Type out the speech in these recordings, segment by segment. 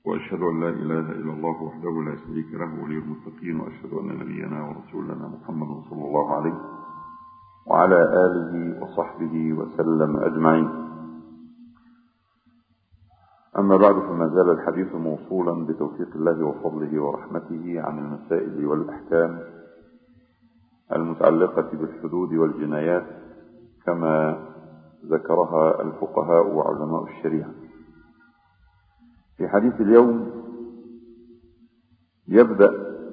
وأشهد أن لا إله إلا الله وحده لا شريك له ولي المتقين، وأشهد أن نبينا ورسولنا محمد صلى الله عليه وعلى آله وصحبه وسلم أجمعين. أما بعد، فما زال الحديث موصولا بتوفيق الله وفضله ورحمته عن المسائل والأحكام المتعلقة بالحدود والجنايات كما ذكرها الفقهاء وعلماء الشريعة. في حديث اليوم يبدأ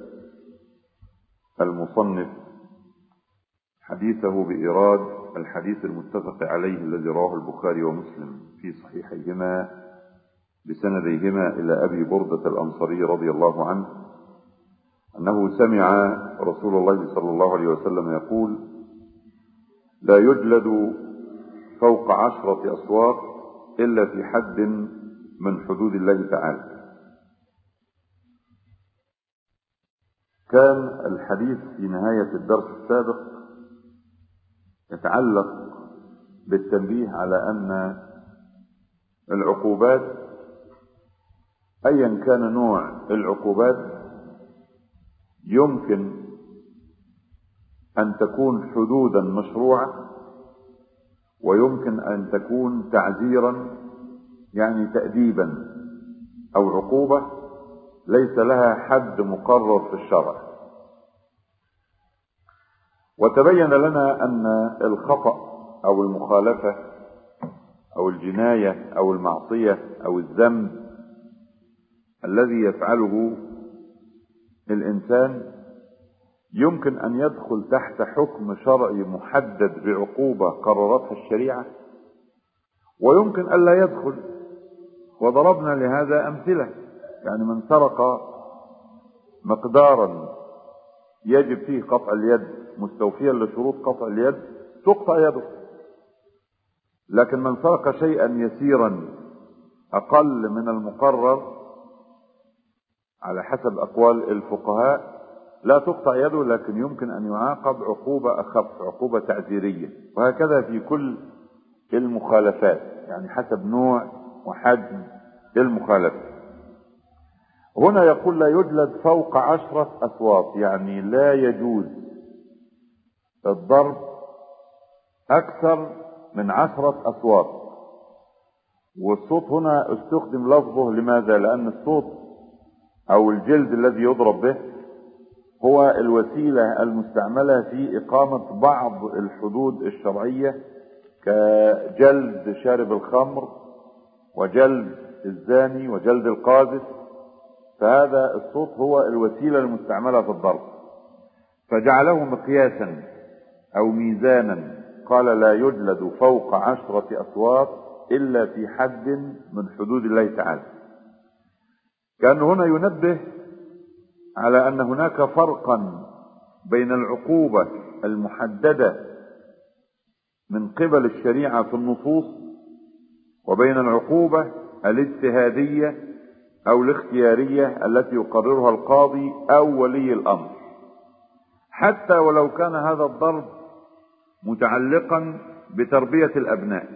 المصنف حديثه بإيراد الحديث المتفق عليه الذي رواه البخاري ومسلم في صحيحيهما بسنديهما إلى أبي بردة الأنصاري رضي الله عنه أنه سمع رسول الله صلى الله عليه وسلم يقول: لا يجلد فوق 10 أصوات إلا في حد من حدود الله تعالى. كان الحديث في نهاية الدرس السابق يتعلق بالتنبيه على أن العقوبات أيا كان نوع العقوبات يمكن أن تكون حدودا مشروعة، ويمكن أن تكون تعزيرا يعني تأديبا، أو عقوبة ليس لها حد مقرر في الشرع. وتبين لنا أن الخطأ أو المخالفة أو الجناية أو المعصية أو الذنب الذي يفعله الإنسان يمكن أن يدخل تحت حكم شرعي محدد بعقوبة قررتها الشريعة، ويمكن ألا يدخل. وضربنا لهذا أمثلة، يعني من سرق مقدارا يجب فيه قطع اليد مستوفيا لشروط قطع اليد تقطع يده، لكن من سرق شيئا يسيرا أقل من المقرر على حسب أقوال الفقهاء لا تقطع يده، لكن يمكن أن يعاقب عقوبة أخف، عقوبة تعزيرية. وهكذا في كل المخالفات، يعني حسب نوع وحجم المخالفة. هنا يقول لا يجلد فوق 10 أصوات، يعني لا يجوز الضرب أكثر من 10 أصوات. والصوت هنا استخدم لفظه لماذا؟ لأن الصوت أو الجلد الذي يضرب به هو الوسيلة المستعملة في إقامة بعض الحدود الشرعية، كجلد شارب الخمر وجلد الزاني وجلد القاذف. فهذا الصوت هو الوسيلة المستعملة في الضرب، فجعله مقياسا أو ميزانا. قال لا يجلد فوق 10 أصوات إلا في حد من حدود الله تعالى. كان هنا ينبه على أن هناك فرقا بين العقوبة المحددة من قبل الشريعة في النصوص وبين العقوبة الاجتهادية أو الاختيارية التي يقررها القاضي أو ولي الأمر، حتى ولو كان هذا الضرب متعلقا بتربية الأبناء،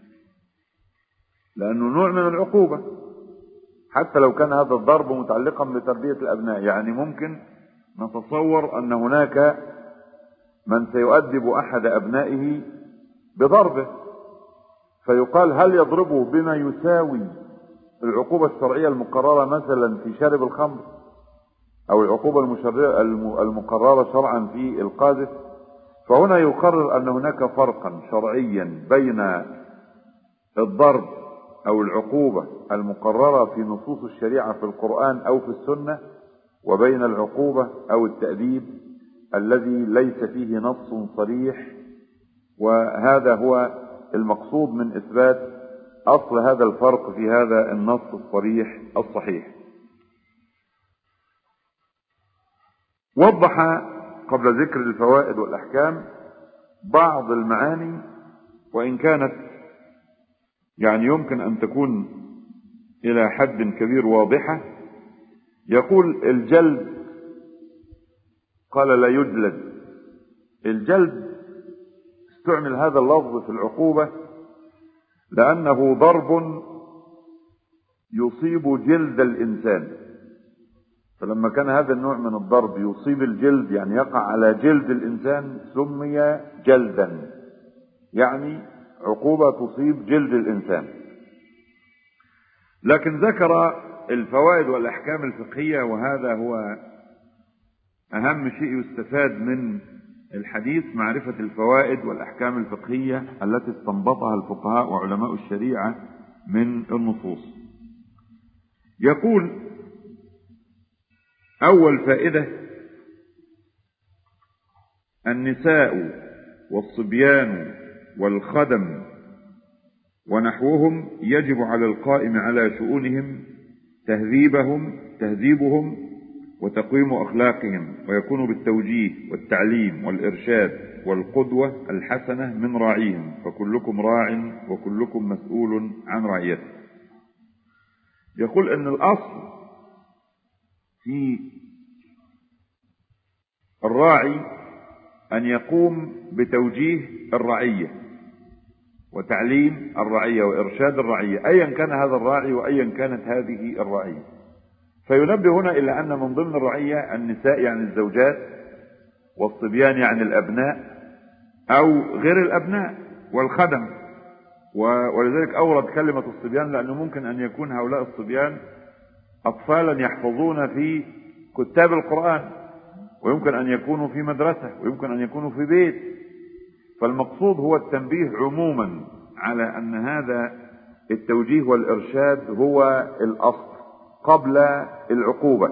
لأنه نوع من العقوبة. حتى لو كان هذا الضرب متعلقا بتربية الأبناء، يعني ممكن نتصور أن هناك من سيؤدب أحد أبنائه بضربه، فيقال هل يضربه بما يساوي العقوبة الشرعية المقررة مثلا في شارب الخمر، أو العقوبة المقررة شرعا في القاذف؟ فهنا يقرر أن هناك فرقا شرعيا بين الضرب أو العقوبة المقررة في نصوص الشريعة في القرآن أو في السنة، وبين العقوبة أو التأديب الذي ليس فيه نص صريح. وهذا هو المقصود من إثبات أصل هذا الفرق في هذا النص الصريح الصحيح. وضح قبل ذكر الفوائد والأحكام بعض المعاني، وإن كانت يعني يمكن أن تكون إلى حد كبير واضحة. يقول الجلد، قال لا يجلد. الجلد استعمل هذا اللفظ في العقوبة لأنه ضرب يصيب جلد الإنسان، فلما كان هذا النوع من الضرب يصيب الجلد يعني يقع على جلد الإنسان سمي جلدا، يعني عقوبة تصيب جلد الإنسان. لكن ذكر الفوائد والأحكام الفقهية، وهذا هو أهم شيء يستفاد من الحديث، معرفة الفوائد والأحكام الفقهية التي استنبطها الفقهاء وعلماء الشريعة من النصوص. يقول: أول فائدة: النساء والصبيان والخدم ونحوهم يجب على القائم على شؤونهم تهذيبهم وتقويم أخلاقهم، ويكون بالتوجيه والتعليم والإرشاد والقدوة الحسنة من راعيهم، فكلكم راع وكلكم مسؤول عن رعيته. يقول أن الأصل في الراعي أن يقوم بتوجيه الرعية وتعليم الرعية وإرشاد الرعية، أيا كان هذا الراعي وأيا كانت هذه الرعية. فينبه هنا إلى أن من ضمن الرعية النساء يعني الزوجات، والصبيان يعني الأبناء أو غير الأبناء، والخدم. ولذلك أورد كلمة الصبيان لأنه ممكن أن يكون هؤلاء الصبيان أطفالا يحفظون في كتاب القرآن، ويمكن أن يكونوا في مدرسة، ويمكن أن يكونوا في بيت. فالمقصود هو التنبيه عموما على أن هذا التوجيه والإرشاد هو الأصل قبل العقوبة.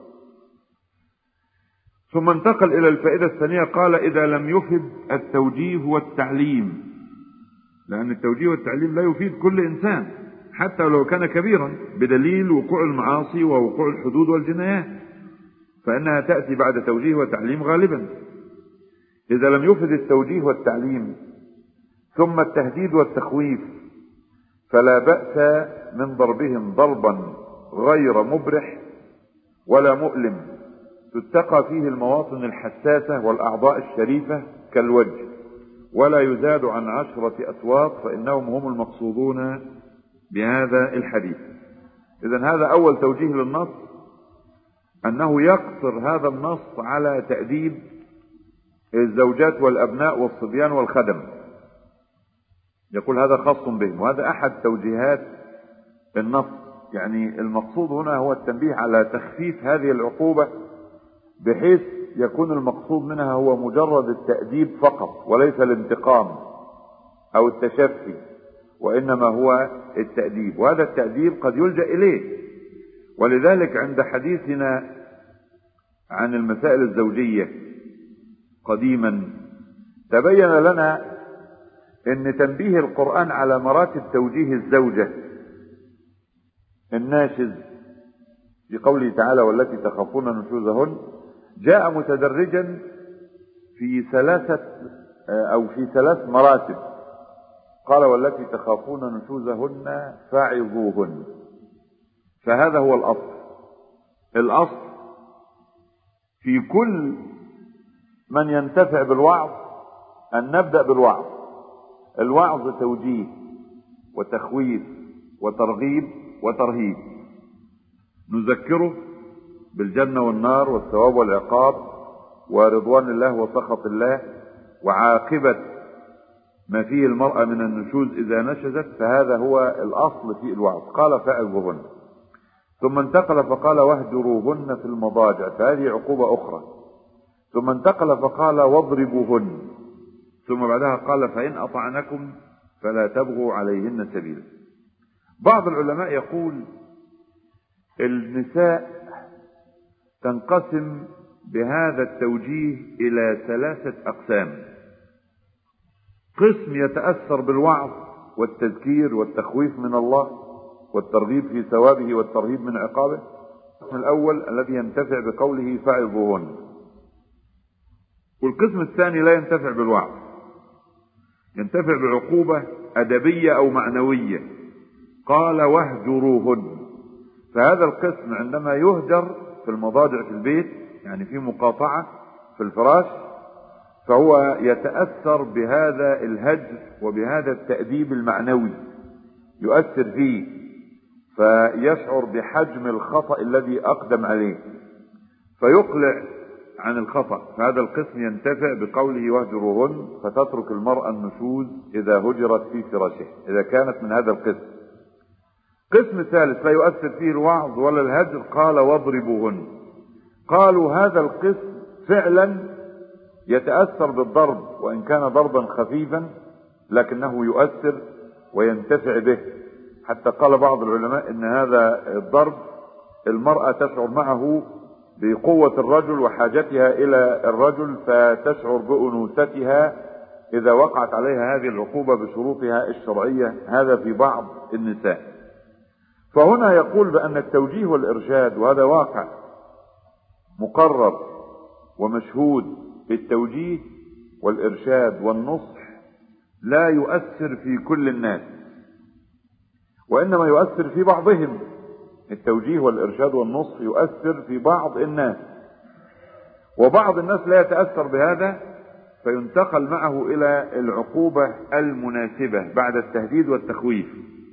ثم انتقل إلى الفائدة الثانية، قال: إذا لم يفد التوجيه والتعليم، لأن التوجيه والتعليم لا يفيد كل إنسان حتى لو كان كبيرا، بدليل وقوع المعاصي ووقوع الحدود والجنايات، فإنها تأتي بعد توجيه وتعليم غالبا. إذا لم يفد التوجيه والتعليم ثم التهديد والتخويف فلا بأس من ضربهم ضربا غير مبرح ولا مؤلم، تتقى فيه المواطن الحساسة والأعضاء الشريفة كالوجه، ولا يزاد عن 10 أصوات، فإنهم هم المقصودون بهذا الحديث. إذن هذا أول توجيه للنص، أنه يقصر هذا النص على تأديب الزوجات والأبناء والصبيان والخدم، يقول هذا خاص بهم، وهذا أحد توجيهات النص. يعني المقصود هنا هو التنبيه على تخفيف هذه العقوبة، بحيث يكون المقصود منها هو مجرد التأديب فقط، وليس الانتقام أو التشفي، وإنما هو التأديب، وهذا التأديب قد يلجأ إليه. ولذلك عند حديثنا عن المسائل الزوجية قديما تبين لنا ان تنبيه القرآن على مراتب توجيه الزوجة الناشز في قوله تعالى: والتي تخافون نشوزهن، جاء متدرجا في ثلاث مراتب. قال: والتي تخافون نشوزهن فاعظوهن. فهذا هو الأصل في كل من ينتفع بالوعظ أن نبدأ بالوعظ. الوعظ توجيه وتخويف وترغيب وترهيب، نذكره بالجنة والنار والثواب والعقاب ورضوان الله وسخط الله وعاقبة ما فيه المرأة من النشوز إذا نشزت، فهذا هو الأصل في الوعظ. قال: فاعظوهن. ثم انتقل فقال: واهجروهن في المضاجع، فهذه عقوبة أخرى. ثم انتقل فقال: واضربوهن. ثم بعدها قال: فإن أطعنكم فلا تبغوا عليهن سبيلا. بعض العلماء يقول النساء تنقسم بهذا التوجيه إلى 3 أقسام: قسم يتأثر بالوعظ والتذكير والتخويف من الله والترغيب في ثوابه والترهيب من عقابه. القسم الأول الذي ينتفع بقوله فاعظوهن، والقسم الثاني لا ينتفع بالوعظ، ينتفع بعقوبة أدبية أو معنوية. قال: واهجروهن. فهذا القسم عندما يهجر في المضاجع في البيت، يعني في مقاطعة في الفراش، فهو يتأثر بهذا الهجر وبهذا التأديب المعنوي، يؤثر فيه فيشعر بحجم الخطأ الذي أقدم عليه فيقلع عن الخطأ، فهذا القسم ينتفع بقوله واهجروهن، فتترك المرأة النشوز إذا هجرت في فراشه إذا كانت من هذا القسم. قسم ثالث لا يؤثر فيه الوعظ ولا الهجر، قال واضربوهن. قالوا هذا القسم فعلا يتأثر بالضرب وإن كان ضربا خفيفا لكنه يؤثر وينتفع به، حتى قال بعض العلماء إن هذا الضرب المرأة تشعر معه بقوة الرجل وحاجتها إلى الرجل، فتشعر بأنوثتها إذا وقعت عليها هذه العقوبة بشروطها الشرعية، هذا في بعض النساء. فهنا يقول بأن التوجيه والإرشاد، وهذا واقع مقرر ومشهود، بالتوجيه والإرشاد والنصح لا يؤثر في كل الناس وإنما يؤثر في بعضهم. التوجيه والإرشاد والنصح يؤثر في بعض الناس، وبعض الناس لا يتأثر بهذا فينتقل معه إلى العقوبة المناسبة بعد التهديد والتخويف.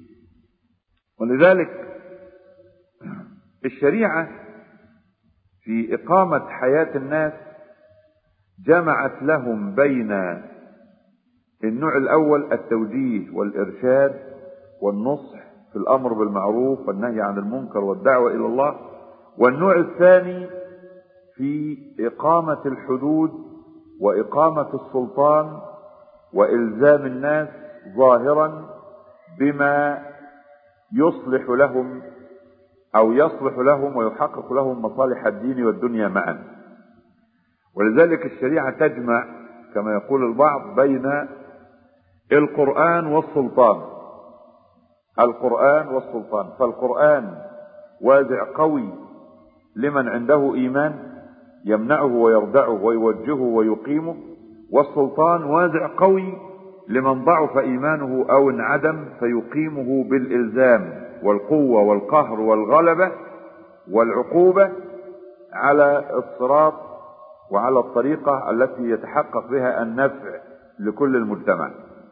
ولذلك الشريعة في إقامة حياة الناس جمعت لهم بين النوع الأول التوجيه والإرشاد والنصح في الأمر بالمعروف والنهي عن المنكر والدعوة إلى الله، والنوع الثاني في إقامة الحدود وإقامة السلطان وإلزام الناس ظاهرا بما يصلح لهم أو يصلح لهم ويحقق لهم مصالح الدين والدنيا معا. ولذلك الشريعة تجمع كما يقول البعض بين القرآن والسلطان. القرآن والسلطان، فالقرآن وازع قوي لمن عنده إيمان يمنعه ويردعه ويوجهه ويقيمه، والسلطان وازع قوي لمن ضعف إيمانه أو انعدم فيقيمه بالإلزام والقوة والقهر والغلبة والعقوبة على الصراط وعلى الطريقة التي يتحقق بها النفع لكل المجتمع.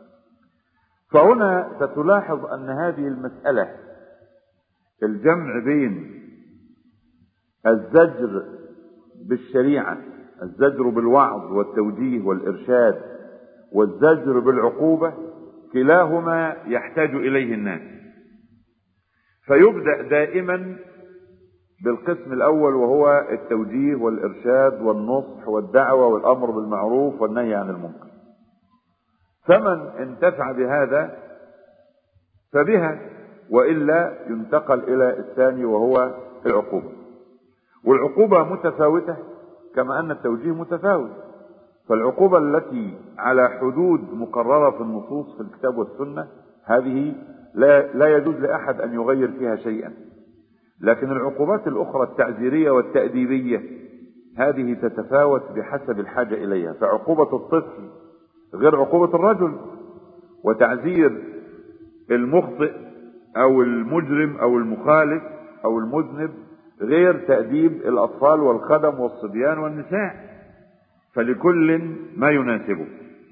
فهنا ستلاحظ أن هذه المسألة الجمع بين الزجر بالشريعة، الزجر بالوعظ والتوجيه والإرشاد، والزجر بالعقوبة، كلاهما يحتاج إليه الناس. فيبدأ دائما بالقسم الأول وهو التوجيه والإرشاد والنصح والدعوة والأمر بالمعروف والنهي عن المنكر. فمن انتفع بهذا فبها، وإلا ينتقل إلى الثاني وهو العقوبة. والعقوبة متفاوتة كما أن التوجيه متفاوت. فالعقوبة التي على حدود مقررة في النصوص في الكتاب والسنة هذه لا يجوز لأحد أن يغير فيها شيئا، لكن العقوبات الأخرى التعزيرية والتأديبية هذه تتفاوت بحسب الحاجة إليها. فعقوبة الطفل غير عقوبة الرجل، وتعزير المخطئ أو المجرم أو المخالف أو المذنب غير تأديب الأطفال والخدم والصبيان والنساء، فلكل ما يناسبه.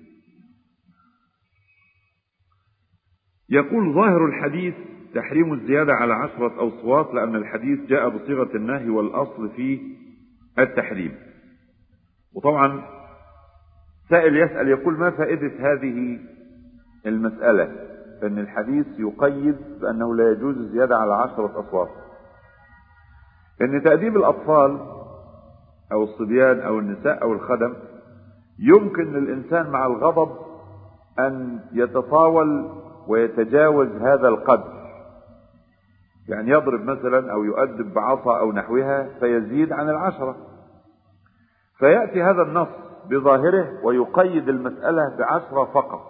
يقول ظاهر الحديث تحريم الزيادة على 10 أوسواط، لأن الحديث جاء بصيغة النهي والأصل فيه التحريم. وطبعا سائل يسأل يقول ما فائدة هذه المسألة أن الحديث يقيد بأنه لا يجوز الزيادة على 10 أصوات؟ أن تأديب الأطفال أو الصبيان أو النساء أو الخدم يمكن للإنسان مع الغضب أن يتطاول ويتجاوز هذا القدر، يعني يضرب مثلا أو يؤدب بعصا أو نحوها فيزيد عن 10، فيأتي هذا النص بظاهره ويقيد المسألة ب10 فقط.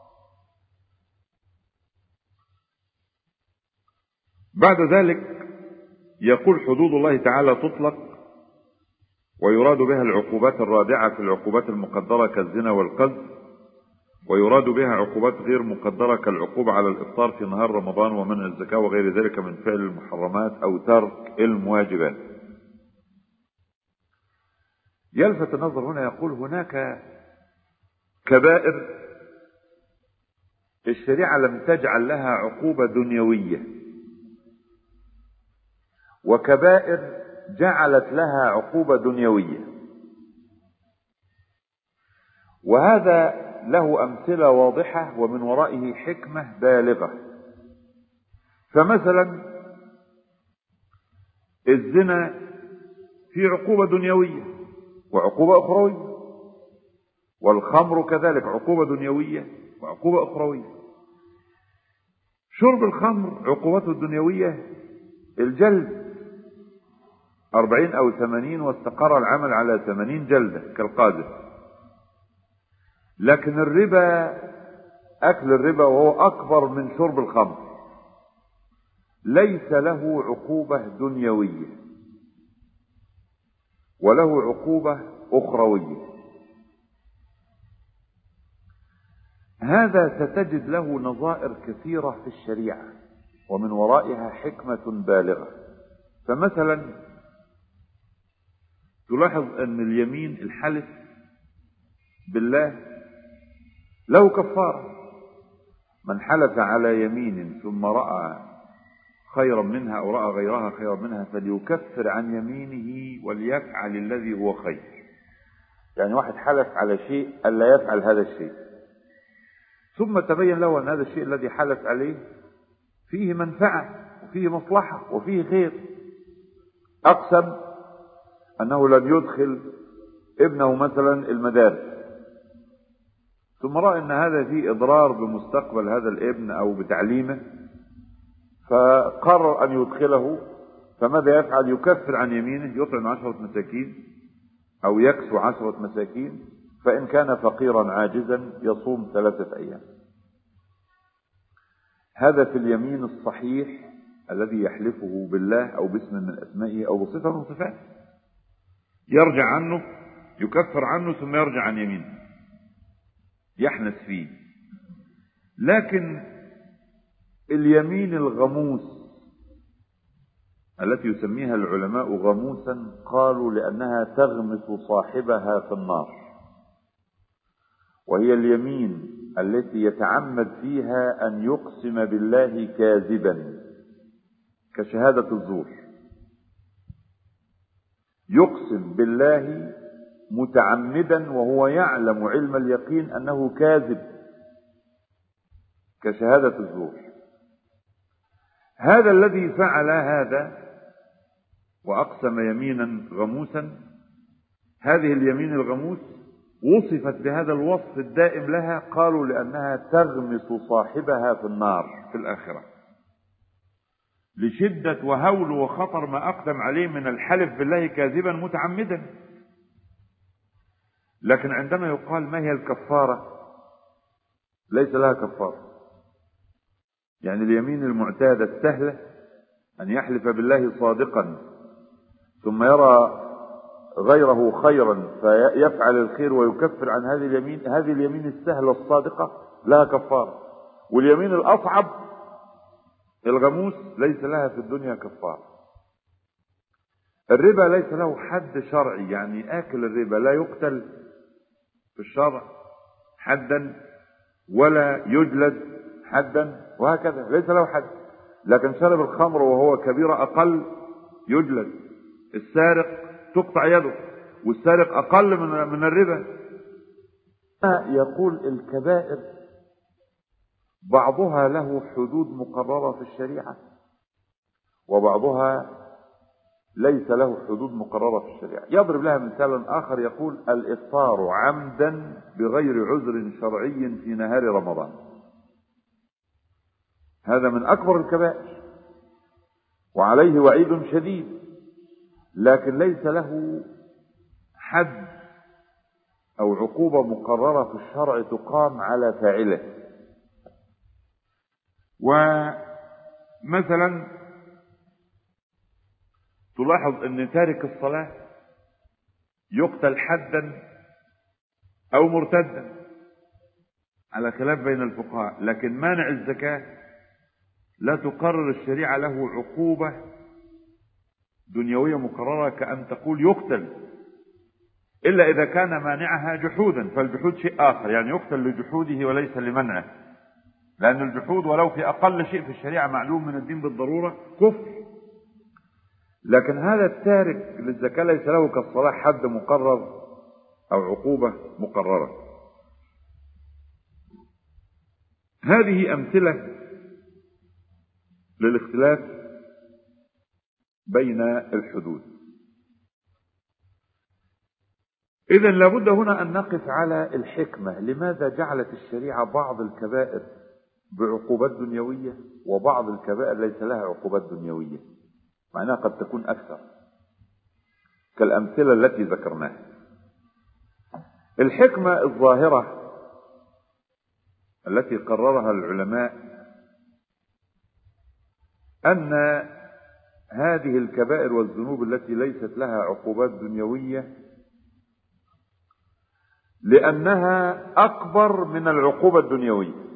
بعد ذلك يقول حدود الله تعالى تطلق ويراد بها العقوبات الرادعة في العقوبات المقدرة كالزنا والقذف، ويراد بها عقوبات غير مقدرة كالعقوبة على الإفطار في نهار رمضان ومنع الزكاة وغير ذلك من فعل المحرمات أو ترك المواجبات. يلفت النظر هنا يقول هناك كبائر الشريعة لم تجعل لها عقوبة دنيوية، وكبائر جعلت لها عقوبة دنيوية. وهذا له أمثلة واضحة ومن ورائه حكمة بالغة. فمثلا الزنا فيه عقوبة دنيوية وعقوبة أخروية، والخمر كذلك عقوبة دنيوية وعقوبة أخروية. شرب الخمر عقوبته الدنيوية الجلد 40 أو 80، واستقر العمل على 80 جلدة كالقاذف. لكن الربا، أكل الربا وهو أكبر من شرب الخمر، ليس له عقوبة دنيوية وله عقوبة أخروية. هذا ستجد له نظائر كثيرة في الشريعة ومن ورائها حكمة بالغة. فمثلا تلاحظ أن اليمين، الحلف بالله، له كفارة. من حلف على يمين ثم رأى خيرا منها أو رأى غيرها خيرا منها فليكفر عن يمينه وليفعل الذي هو خير. يعني واحد حلف على شيء ألا يفعل هذا الشيء، ثم تبين له أن هذا الشيء الذي حلف عليه فيه منفعة وفيه مصلحة وفيه خير. أقسم أنه لن يدخل ابنه مثلا المدارس، ثم رأى أن هذا فيه إضرار بمستقبل هذا الابن أو بتعليمه، فقرر أن يدخله. فماذا يفعل؟ يكفر عن يمينه، يطعم 10 مساكين أو يكسو 10 مساكين، فإن كان فقيرا عاجزا يصوم 3 أيام. هذا في اليمين الصحيح الذي يحلفه بالله أو باسم من أسمائه أو بصفة من صفاته، يرجع عنه، يكفر عنه ثم يرجع عن يمينه يحنث فيه. لكن اليمين الغموس التي يسميها العلماء غموسا، قالوا لأنها تغمس صاحبها في النار، وهي اليمين التي يتعمد فيها أن يقسم بالله كاذبا كشهادة الزور. يقسم بالله متعمدا وهو يعلم علم اليقين أنه كاذب كشهادة الزور. هذا الذي فعل هذا وأقسم يمينا غموسا، هذه اليمين الغموس وصفت بهذا الوصف الدائم لها، قالوا لأنها تغمس صاحبها في النار في الآخرة، لشدة وهول وخطر ما أقدم عليه من الحلف بالله كاذبا متعمدا. لكن عندما يقال ما هي الكفارة، ليس لها كفارة. يعني اليمين المعتادة السهلة أن يحلف بالله صادقا ثم يرى غيره خيرا فيفعل الخير ويكفر عن هذه اليمين، هذه اليمين السهلة الصادقة لها كفارة. واليمين الأصعب الغموس ليس لها في الدنيا كفارة. الربا ليس له حد شرعي، يعني آكل الربا لا يقتل في الشرع حدا ولا يجلد حدا وهكذا، ليس له حد. لكن شرب الخمر وهو كبيرة أقل يجلد. السارق تقطع يده، والسارق أقل من الربا. يقول الكبائر بعضها له حدود مقررة في الشريعة وبعضها ليس له حدود مقررة في الشريعة. يضرب لها مثالا آخر، يقول الإفطار عمدا بغير عذر شرعي في نهار رمضان، هذا من أكبر الكبائر وعليه وعيد شديد، لكن ليس له حد أو عقوبة مقررة في الشرع تقام على فاعله. ومثلا تلاحظ أن تارك الصلاة يقتل حدا أو مرتدا على خلاف بين الفقهاء، لكن مانع الزكاة لا تقرر الشريعة له عقوبة دنيوية مقررة كأن تقول يقتل، إلا إذا كان مانعها جحودا، فالجحود شيء آخر، يعني يقتل لجحوده وليس لمنعه، لأن الجحود ولو في أقل شيء في الشريعة معلوم من الدين بالضرورة كفر. لكن هذا التارك للزكاة ليس له كالصلاة حد مقرر أو عقوبة مقررة. هذه أمثلة للاختلاف بين الحدود. إذن لابد هنا أن نقف على الحكمة، لماذا جعلت الشريعة بعض الكبائر بعقوبات دنيوية وبعض الكبائر ليس لها عقوبات دنيوية، معناها قد تكون أكثر كالأمثلة التي ذكرناها. الحكمة الظاهرة التي قررها العلماء أن هذه الكبائر والذنوب التي ليست لها عقوبات دنيوية لأنها أكبر من العقوبة الدنيوية،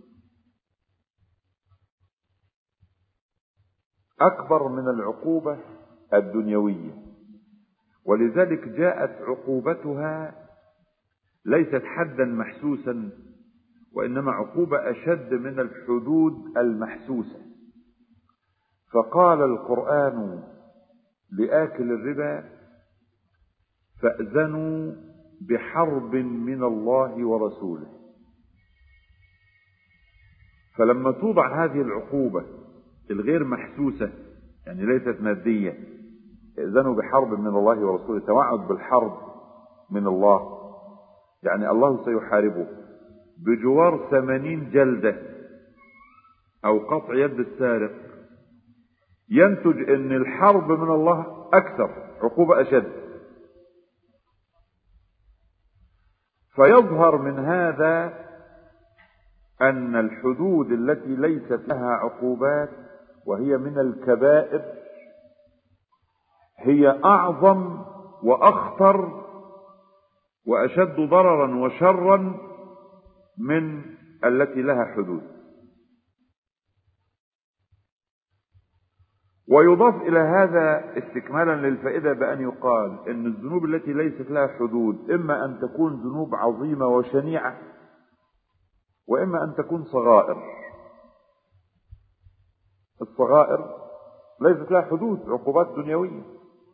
أكبر من العقوبة الدنيوية، ولذلك جاءت عقوبتها ليست حدا محسوسا، وإنما عقوبة أشد من الحدود المحسوسة. فقال القرآن لآكل الربا: فأذنوا بحرب من الله ورسوله. فلما توضع هذه العقوبة الغير محسوسة، يعني ليست مادية، إذنوا بحرب من الله ورسوله، توعد بالحرب من الله، يعني الله سيحاربه بجوار 80 جلدة أو قطع يد السارق، ينتج أن الحرب من الله أكثر، عقوبة أشد. فيظهر من هذا أن الحدود التي ليست لها عقوبات وهي من الكبائر هي أعظم وأخطر وأشد ضررا وشرا من التي لها حدود. ويضاف إلى هذا استكمالا للفائدة بأن يقال إن الذنوب التي ليست لها حدود إما أن تكون ذنوب عظيمة وشنيعة، وإما أن تكون صغائر. الصغائر ليست لها حدود، عقوبات دنيوية،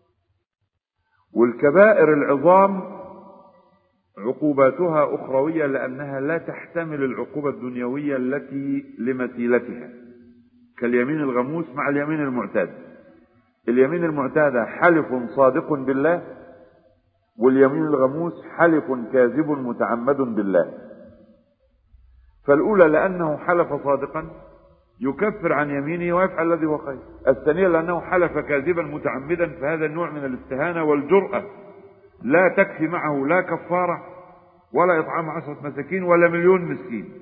والكبائر العظام عقوباتها أخروية لأنها لا تحتمل العقوبة الدنيوية التي لمثيلتها، كاليمين الغموس مع اليمين المعتاد. اليمين المعتادة حلف صادق بالله، واليمين الغموس حلف كاذب متعمد بالله. فالأولى لأنه حلف صادقا يكفر عن يمينه ويفعل الذي هو خير، الثانية لأنه حلف كاذبا متعمدا، فهذا النوع من الاستهانة والجرأة لا تكفي معه لا كفارة ولا إطعام 10 مساكين ولا 1,000,000 مسكين.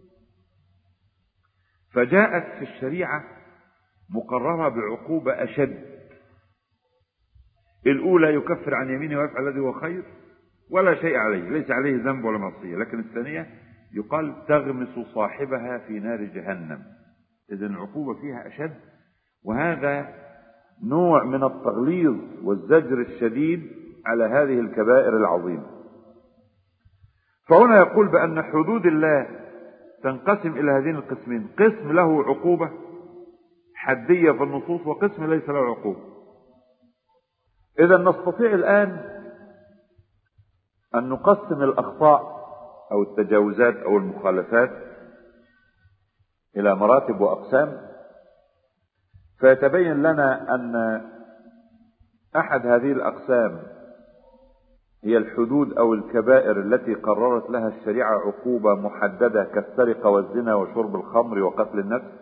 فجاءت في الشريعة مقررة بعقوبة أشد. الأولى يكفر عن يمينه ويفعل الذي هو خير ولا شيء عليه، ليس عليه ذنب ولا معصية. لكن الثانية يقال تغمس صاحبها في نار جهنم، إذن العقوبة فيها أشد، وهذا نوع من التغليظ والزجر الشديد على هذه الكبائر العظيمة. فهنا يقول بأن حدود الله تنقسم إلى هذين القسمين: قسم له عقوبة حدية في النصوص، وقسم ليس له عقوبة. إذا نستطيع الآن أن نقسم الأخطاء أو التجاوزات أو المخالفات إلى مراتب وأقسام، فيتبين لنا أن أحد هذه الأقسام هي الحدود أو الكبائر التي قررت لها الشريعة عقوبة محددة كالسرقة والزنا وشرب الخمر وقتل النفس،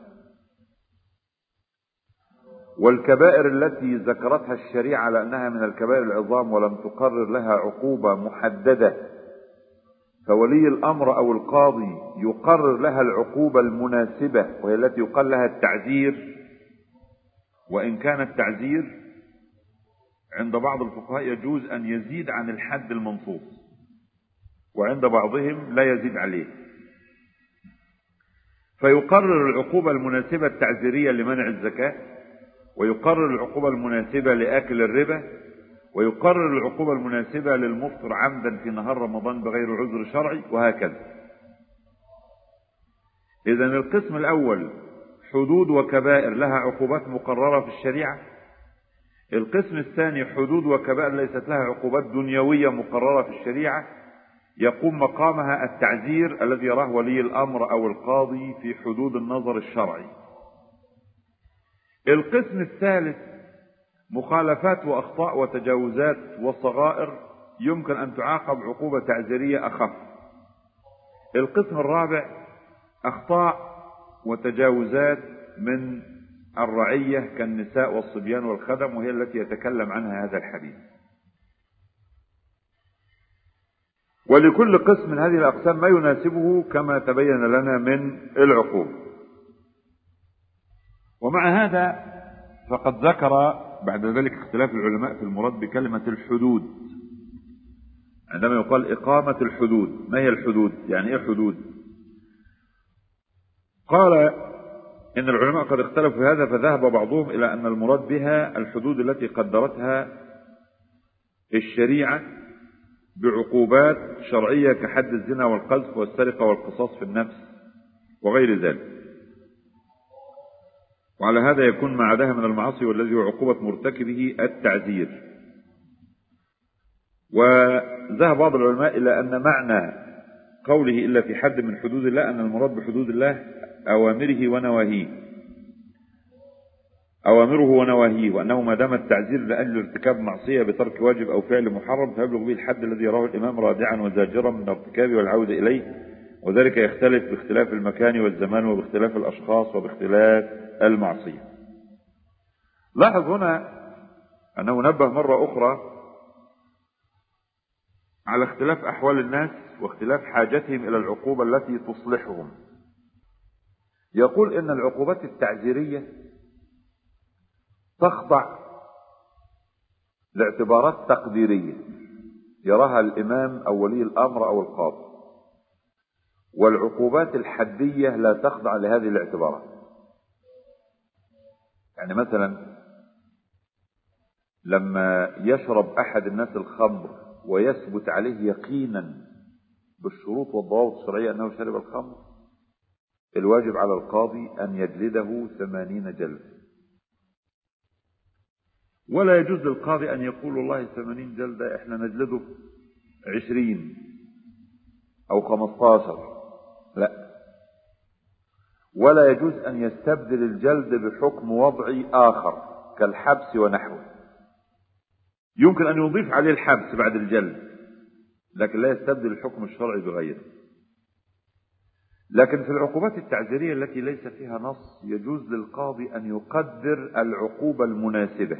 والكبائر التي ذكرتها الشريعة لأنها من الكبائر العظام ولم تقرر لها عقوبة محددة، فولي الأمر أو القاضي يقرر لها العقوبة المناسبة، وهي التي يقال لها التعزير. وإن كان التعزير عند بعض الفقهاء يجوز أن يزيد عن الحد المنصوص، وعند بعضهم لا يزيد عليه. فيقرر العقوبة المناسبة التعزيرية لمنع الزكاة، ويقرر العقوبة المناسبة لآكل الربا، ويقرر العقوبة المناسبة للمفطر عمدا في نهار رمضان بغير عذر شرعي، وهكذا. إذن القسم الأول حدود وكبائر لها عقوبات مقررة في الشريعة. القسم الثاني حدود وكبائر ليست لها عقوبات دنيوية مقررة في الشريعة، يقوم مقامها التعزير الذي يراه ولي الأمر أو القاضي في حدود النظر الشرعي. القسم الثالث مخالفات وأخطاء وتجاوزات وصغائر يمكن أن تعاقب عقوبة تعزيرية أخف. القسم الرابع أخطاء وتجاوزات من الرعية كالنساء والصبيان والخدم، وهي التي يتكلم عنها هذا الحديث. ولكل قسم من هذه الأقسام ما يناسبه كما تبين لنا من العقوبة. ومع هذا فقد ذكر بعد ذلك اختلاف العلماء في المراد بكلمة الحدود. عندما يقال إقامة الحدود، ما هي الحدود؟ يعني إيه حدود؟ قال إن العلماء قد اختلفوا في هذا، فذهب بعضهم إلى أن المراد بها الحدود التي قدرتها الشريعة بعقوبات شرعية كحد الزنا والقذف والسرقة والقصاص في النفس وغير ذلك. وعلى هذا يكون ما عداها من المعاصي والذي هو عقوبة مرتكبه التعزير. وذهب بعض العلماء إلى أن معنى قوله إلا في حد من حدود الله أن المراد بحدود الله أوامره ونواهيه، أوامره ونواهيه، وأنه ما دام التعزير لأجل ارتكاب معصية بترك واجب أو فعل محرم فيبلغ به الحد الذي يراه الإمام رادعا وزاجرا من ارتكابه والعودة إليه، وذلك يختلف باختلاف المكان والزمان وباختلاف الأشخاص وباختلاف المعصية. لاحظ هنا أنه نبه مرة أخرى على اختلاف أحوال الناس واختلاف حاجتهم إلى العقوبة التي تصلحهم. يقول إن العقوبات التعزيرية تخضع لاعتبارات تقديرية يراها الإمام أو ولي الأمر أو القاضي، والعقوبات الحدية لا تخضع لهذه الاعتبارات. يعني مثلا لما يشرب أحد الناس الخمر ويثبت عليه يقينا بالشروط والضوابط الشرعية أنه شرب الخمر، الواجب على القاضي أن يجلده 80 جلدة، ولا يجوز للقاضي أن يقول والله 80 جلدة احنا نجلده 20 أو 15، لا. ولا يجوز أن يستبدل الجلد بحكم وضعي آخر كالحبس ونحوه. يمكن أن يضيف عليه الحبس بعد الجلد، لكن لا يستبدل الحكم الشرعي بغيره. لكن في العقوبات التعزيرية التي ليس فيها نص يجوز للقاضي أن يقدر العقوبة المناسبة،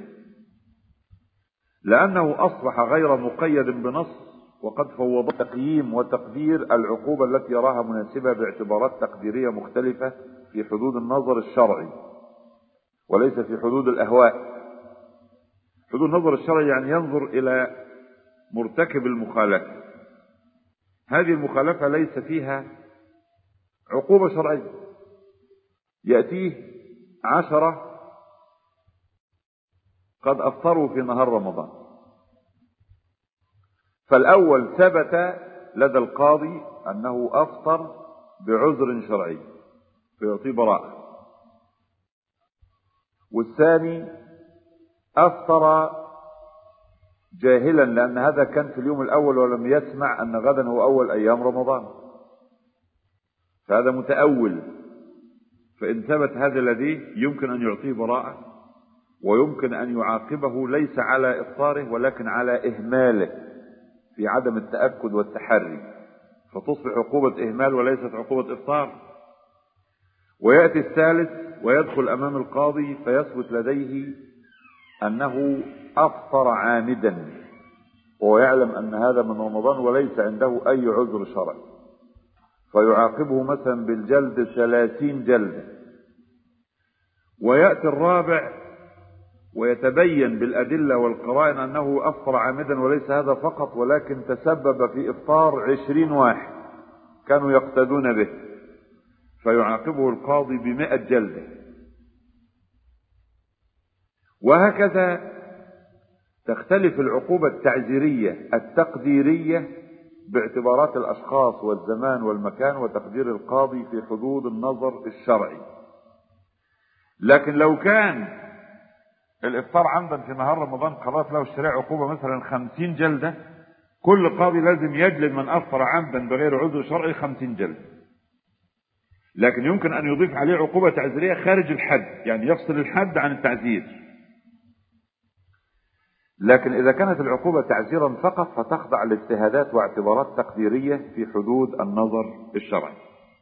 لأنه أصبح غير مقيد بنص، وقد فوض تقييم وتقدير العقوبة التي يراها مناسبة باعتبارات تقديرية مختلفة في حدود النظر الشرعي وليس في حدود الأهواء. حدود النظر الشرعي يعني ينظر إلى مرتكب المخالفة، هذه المخالفة ليس فيها عقوبة شرعية. يأتيه 10 قد أفطروا في نهار رمضان، فالأول ثبت لدى القاضي أنه أفطر بعذر شرعي فيعطيه براءة، والثاني أفطر جاهلا لأن هذا كان في اليوم الأول ولم يسمع أن غدا هو أول أيام رمضان، فهذا متأول. فإن ثبت هذا لديه يمكن أن يعطيه براءة، ويمكن أن يعاقبه ليس على إفطاره ولكن على إهماله في عدم التأكد والتحري، فتصبح عقوبة إهمال وليست عقوبة إفطار. ويأتي الثالث ويدخل أمام القاضي فيثبت لديه أنه أفطر عامدا وهو يعلم أن هذا من رمضان وليس عنده أي عذر شرعي، فيعاقبه مثلا بالجلد 30 جلدة. ويأتي الرابع ويتبين بالأدلة والقرائن أنه أفطر عامدا وليس هذا فقط، ولكن تسبب في إفطار 20 واحد كانوا يقتدون به، فيعاقبه القاضي ب100 جلدة. وهكذا تختلف العقوبة التعزيرية التقديرية باعتبارات الأشخاص والزمان والمكان وتقدير القاضي في حدود النظر الشرعي. لكن لو كان الإفطار عمدا في نهار رمضان قررت له الشريعة عقوبة مثلا 50 جلدة، كل قاضي لازم يجلد من أفطر عمدا بغير عذر شرعي 50 جلدة. لكن يمكن أن يضيف عليه عقوبة تعزيرية خارج الحد، يعني يفصل الحد عن التعزير. لكن إذا كانت العقوبة تعزيرا فقط فتخضع لاجتهادات واعتبارات تقديرية في حدود النظر الشرعي.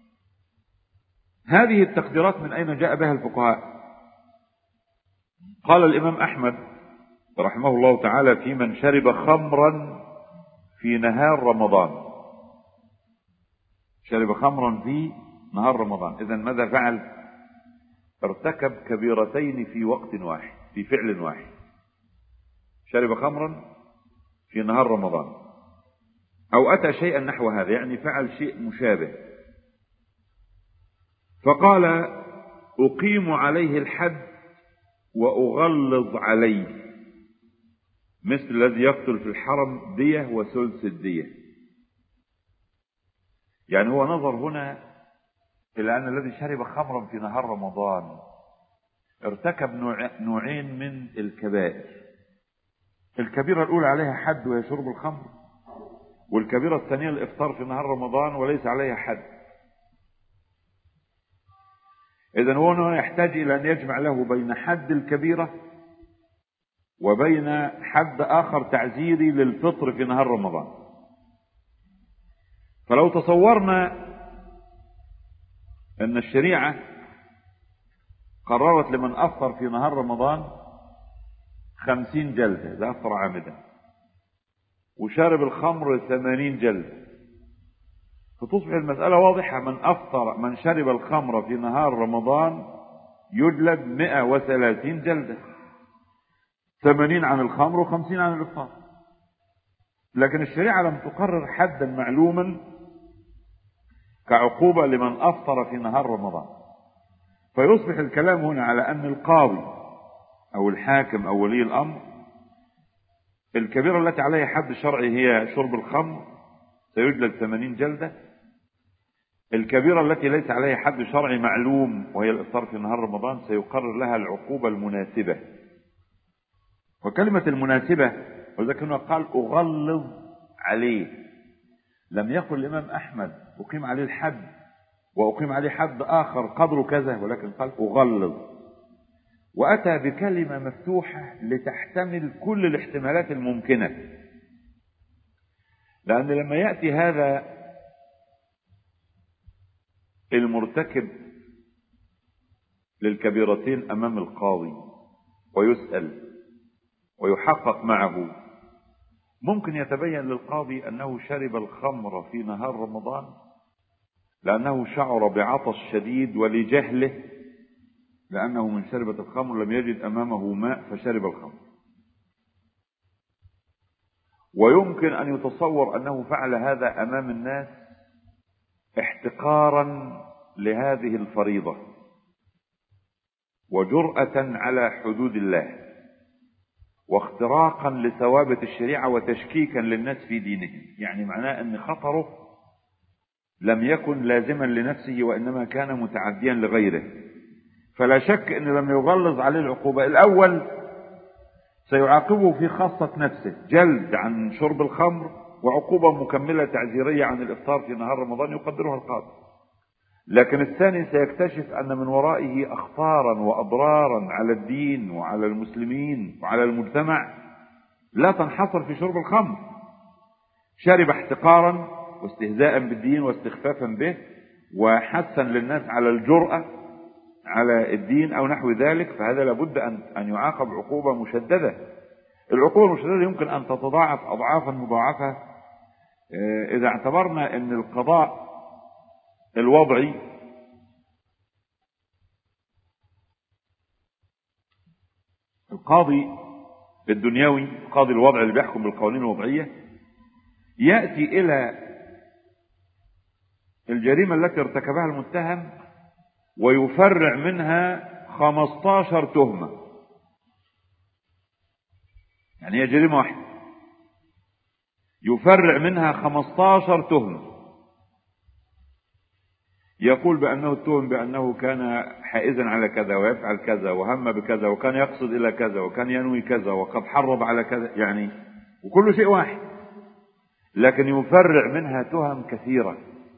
هذه التقديرات من أين جاء بها الفقهاء؟ قال الإمام أحمد رحمه الله تعالى في من شرب خمرا في نهار رمضان. شرب خمرا في نهار رمضان، إذن ماذا فعل؟ ارتكب كبيرتين في وقت واحد، في فعل واحد. شرب خمرا في نهار رمضان، أو أتى شيئا نحو هذا، يعني فعل شيء مشابه. فقال أقيم عليه الحد وأغلظ عليه مثل الذي يقتل في الحرم دية وثلث الدية. يعني هو نظر هنا إلى أن الذي شرب خمرا في نهار رمضان ارتكب نوعين من الكبائر. الكبيرة الأولى عليها حد وهي شرب الخمر، والكبيرة الثانية الإفطار في نهار رمضان وليس عليها حد. إذن هو هنا يحتاج إلى أن يجمع له بين حد الكبيرة وبين حد آخر تعزيري للفطر في نهار رمضان. فلو تصورنا أن الشريعة قررت لمن أفطر في نهار رمضان 50 جلدة، إذا أفطر عامدا، وشارب الخمر 80 جلدة، فتصبح المسألة واضحة. من شرب الخمر في نهار رمضان يجلد 130 جلدة، 80 عن الخمر و50 عن الإفطار. لكن الشريعة لم تقرر حدا معلوما كعقوبة لمن أفطر في نهار رمضان. فيصبح الكلام هنا على أن القاضي أو الحاكم أو ولي الأمر الكبيرة التي عليها حد شرعي هي شرب الخمر سيجلد 80 جلدة. الكبيرة التي ليس عليها حد شرعي معلوم وهي الإفطار في نهار رمضان سيقرر لها العقوبة المناسبة. وكلمة المناسبة ولذلك هنا قال أغلظ عليه، لم يقل الإمام أحمد أقيم عليه الحد وأقيم عليه حد آخر قدره كذا، ولكن قال أغلظ، وأتى بكلمة مفتوحة لتحتمل كل الاحتمالات الممكنة. لأن لما يأتي هذا المرتكب للكبيرتين أمام القاضي ويسأل ويحقق معه، ممكن يتبين للقاضي أنه شرب الخمر في نهار رمضان لأنه شعر بعطش شديد ولجهله، لأنه من شربة الخمر لم يجد أمامه ماء فشرب الخمر. ويمكن أن يتصور أنه فعل هذا أمام الناس احتقارا لهذه الفريضة وجرأة على حدود الله واختراقا لثوابت الشريعة وتشكيكا للناس في دينهم. يعني معناه أن خطره لم يكن لازما لنفسه وإنما كان متعديا لغيره. فلا شك أن لم يغلظ عليه العقوبة الأول سيعاقبه في خاصة نفسه، جلد عن شرب الخمر وعقوبة مكملة تعزيرية عن الإفطار في نهار رمضان يقدرها القاضي. لكن الثاني سيكتشف أن من ورائه أخطارا وأضرارا على الدين وعلى المسلمين وعلى المجتمع لا تنحصر في شرب الخمر. شرب احتقارا واستهزاء بالدين واستخفافا به وحثا للناس على الجرأة على الدين أو نحو ذلك، فهذا لابد أن يعاقب عقوبة مشددة. العقوبة المشددة يمكن أن تتضاعف أضعافا مضاعفة إذا اعتبرنا أن القضاء الوضعي القاضي الدنيوي، القاضي الوضعي اللي بيحكم بالقوانين الوضعية، يأتي إلى الجريمة التي ارتكبها المتهم ويفرع منها 15 تهمة. يعني هي جريمة واحدة يفرع منها 15 تهمة. يقول بأنه اتهم بأنه كان حائزا على كذا ويفعل كذا وهم بكذا وكان يقصد إلى كذا وكان ينوي كذا وقد حرض على كذا، يعني وكل شيء واحد، لكن يفرع منها تهم كثيرة.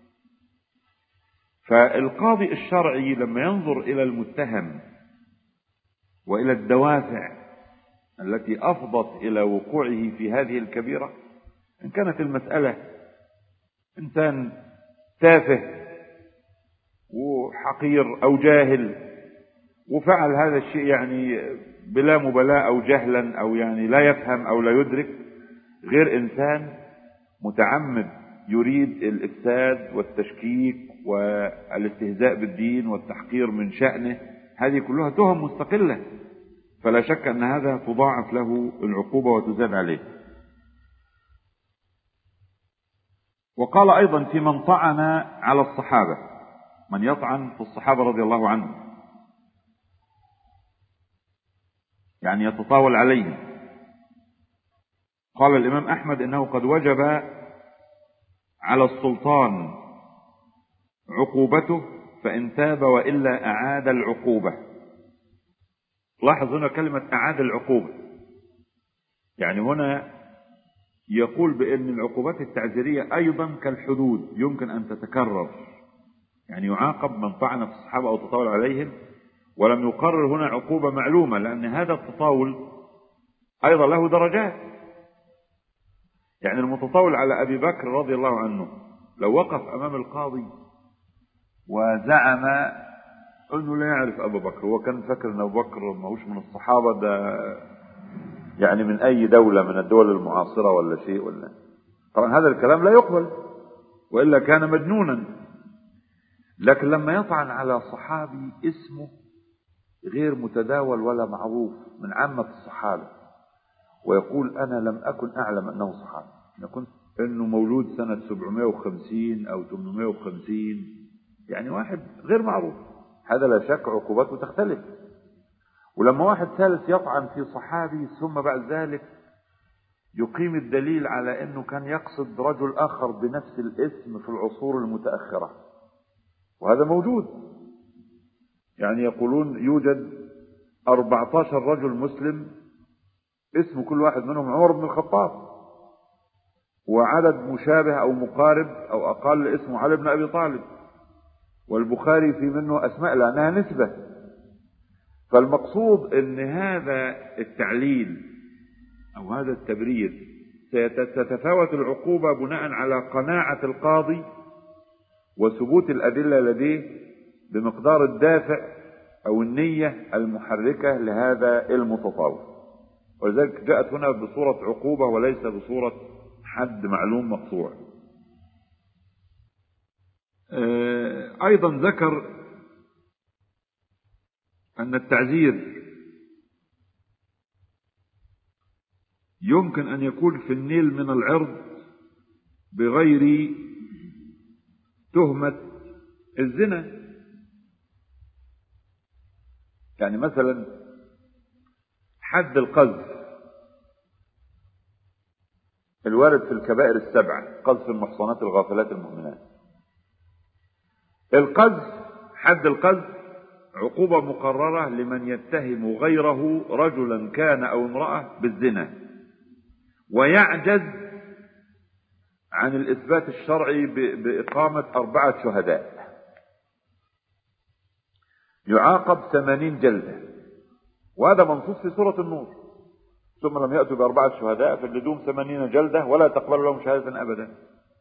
فالقاضي الشرعي لما ينظر إلى المتهم وإلى الدوافع التي أفضت إلى وقوعه في هذه الكبيرة، إن كانت المسألة إنسان تافه وحقير أو جاهل وفعل هذا الشيء يعني بلا مبالاة أو جهلا أو يعني لا يفهم أو لا يدرك، غير إنسان متعمد يريد الإفساد والتشكيك والاستهزاء بالدين والتحقير من شأنه، هذه كلها تهم مستقلة، فلا شك أن هذا تضاعف له العقوبة وتزاد عليه. وقال أيضا في من طعن على الصحابة، من يطعن في الصحابة رضي الله عنهم يعني يتطاول عليهم، قال الإمام أحمد إنه قد وجب على السلطان عقوبته فإن تاب وإلا أعاد العقوبة. لاحظ هنا كلمة أعاد العقوبة، يعني هنا يقول بأن العقوبات التعزيرية أيضا كالحدود يمكن أن تتكرر، يعني يعاقب من طعن في الصحابة أو تطاول عليهم، ولم يقرر هنا عقوبة معلومة، لأن هذا التطاول أيضا له درجات. يعني المتطاول على أبي بكر رضي الله عنه لو وقف أمام القاضي وزعم أنه لا يعرف أبو بكر، هو كان فاكر أن أبو بكر ما هوش من الصحابة، ده يعني من أي دولة من الدول المعاصرة ولا شيء ولا، طبعا هذا الكلام لا يقبل وإلا كان مجنونا. لكن لما يطعن على صحابي اسمه غير متداول ولا معروف من عامة الصحابة ويقول أنا لم أكن أعلم أنه صحابي، أنا كنت أنه مولود سنة 750 أو 850، يعني واحد غير معروف، هذا لا شك عقوبته تختلف. ولما واحد ثالث يطعن في صحابي ثم بعد ذلك يقيم الدليل على أنه كان يقصد رجل آخر بنفس الاسم في العصور المتأخرة، وهذا موجود، يعني يقولون يوجد 14 رجل مسلم اسم كل واحد منهم عمر بن الخطاب، وعدد مشابه أو مقارب أو أقل اسمه علي بن أبي طالب، والبخاري في منه أسماء لأنها نسبة. فالمقصود أن هذا التعليل أو هذا التبرير ستتفاوت العقوبة بناء على قناعة القاضي وثبوت الأدلة لديه بمقدار الدافع أو النية المحركة لهذا المتطاول، ولذلك جاءت هنا بصورة عقوبة وليس بصورة حد معلوم مقطوع. أيضا ذكر أن التعزير يمكن أن يكون في النيل من العرض بغير تهمة الزنا، يعني مثلا حد القذف الوارد في الكبائر السبعة، قذف المحصنات الغافلات المؤمنات، القذف حد القذف عقوبة مقررة لمن يتهم غيره رجلا كان أو امرأة بالزنا ويعجز عن الإثبات الشرعي بإقامة 4 شهداء، يعاقب 80 جلدة، وهذا منصوص في سورة النور، ثم لم يأتوا ب4 شهداء فاللدوم 80 جلدة ولا تقبل لهم شهادة أبدا.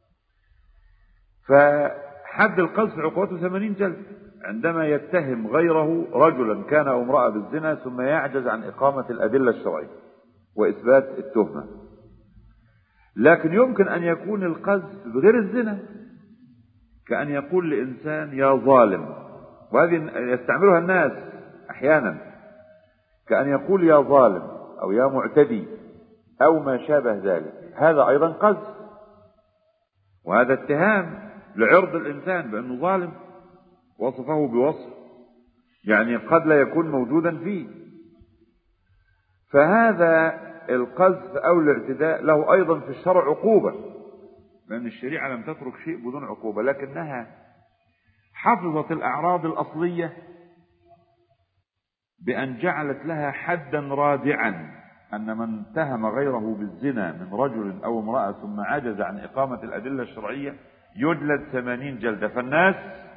فحد القذف عقوبته 80 جلدة عندما يتهم غيره رجلا كان أو امرأة بالزنا ثم يعجز عن إقامة الأدلة الشرعية وإثبات التهمة. لكن يمكن أن يكون القذف بغير الزنا، كأن يقول لإنسان يا ظالم، وهذه يستعملها الناس أحيانا، كأن يقول يا ظالم أو يا معتدي أو ما شابه ذلك، هذا أيضا قذف، وهذا اتهام لعرض الإنسان بأنه ظالم، وصفه بوصف يعني قد لا يكون موجودا فيه. فهذا القذف أو الاعتداء له أيضا في الشرع عقوبة، لأن الشريعة لم تترك شيء بدون عقوبة، لكنها حفظت الأعراض الأصلية بأن جعلت لها حدا رادعا، أن من اتهم غيره بالزنا من رجل أو امرأة ثم عجز عن إقامة الأدلة الشرعية يجلد 80 جلدة. فالناس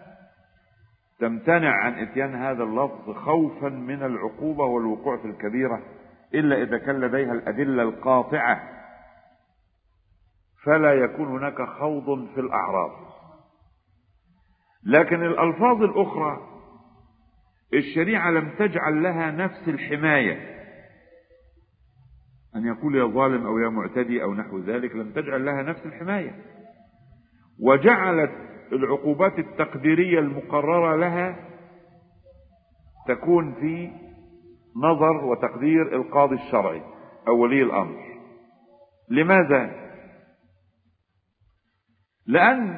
تمتنع عن اتيان هذا اللفظ خوفا من العقوبة والوقوع في الكبيرة، إلا إذا كان لديها الأدلة القاطعة، فلا يكون هناك خوض في الأعراض. لكن الألفاظ الأخرى الشريعة لم تجعل لها نفس الحماية، أن يقول يا ظالم أو يا معتدي أو نحو ذلك، لم تجعل لها نفس الحماية، وجعلت العقوبات التقديرية المقررة لها تكون في نظر وتقدير القاضي الشرعي أو ولي الأمر. لماذا؟ لأن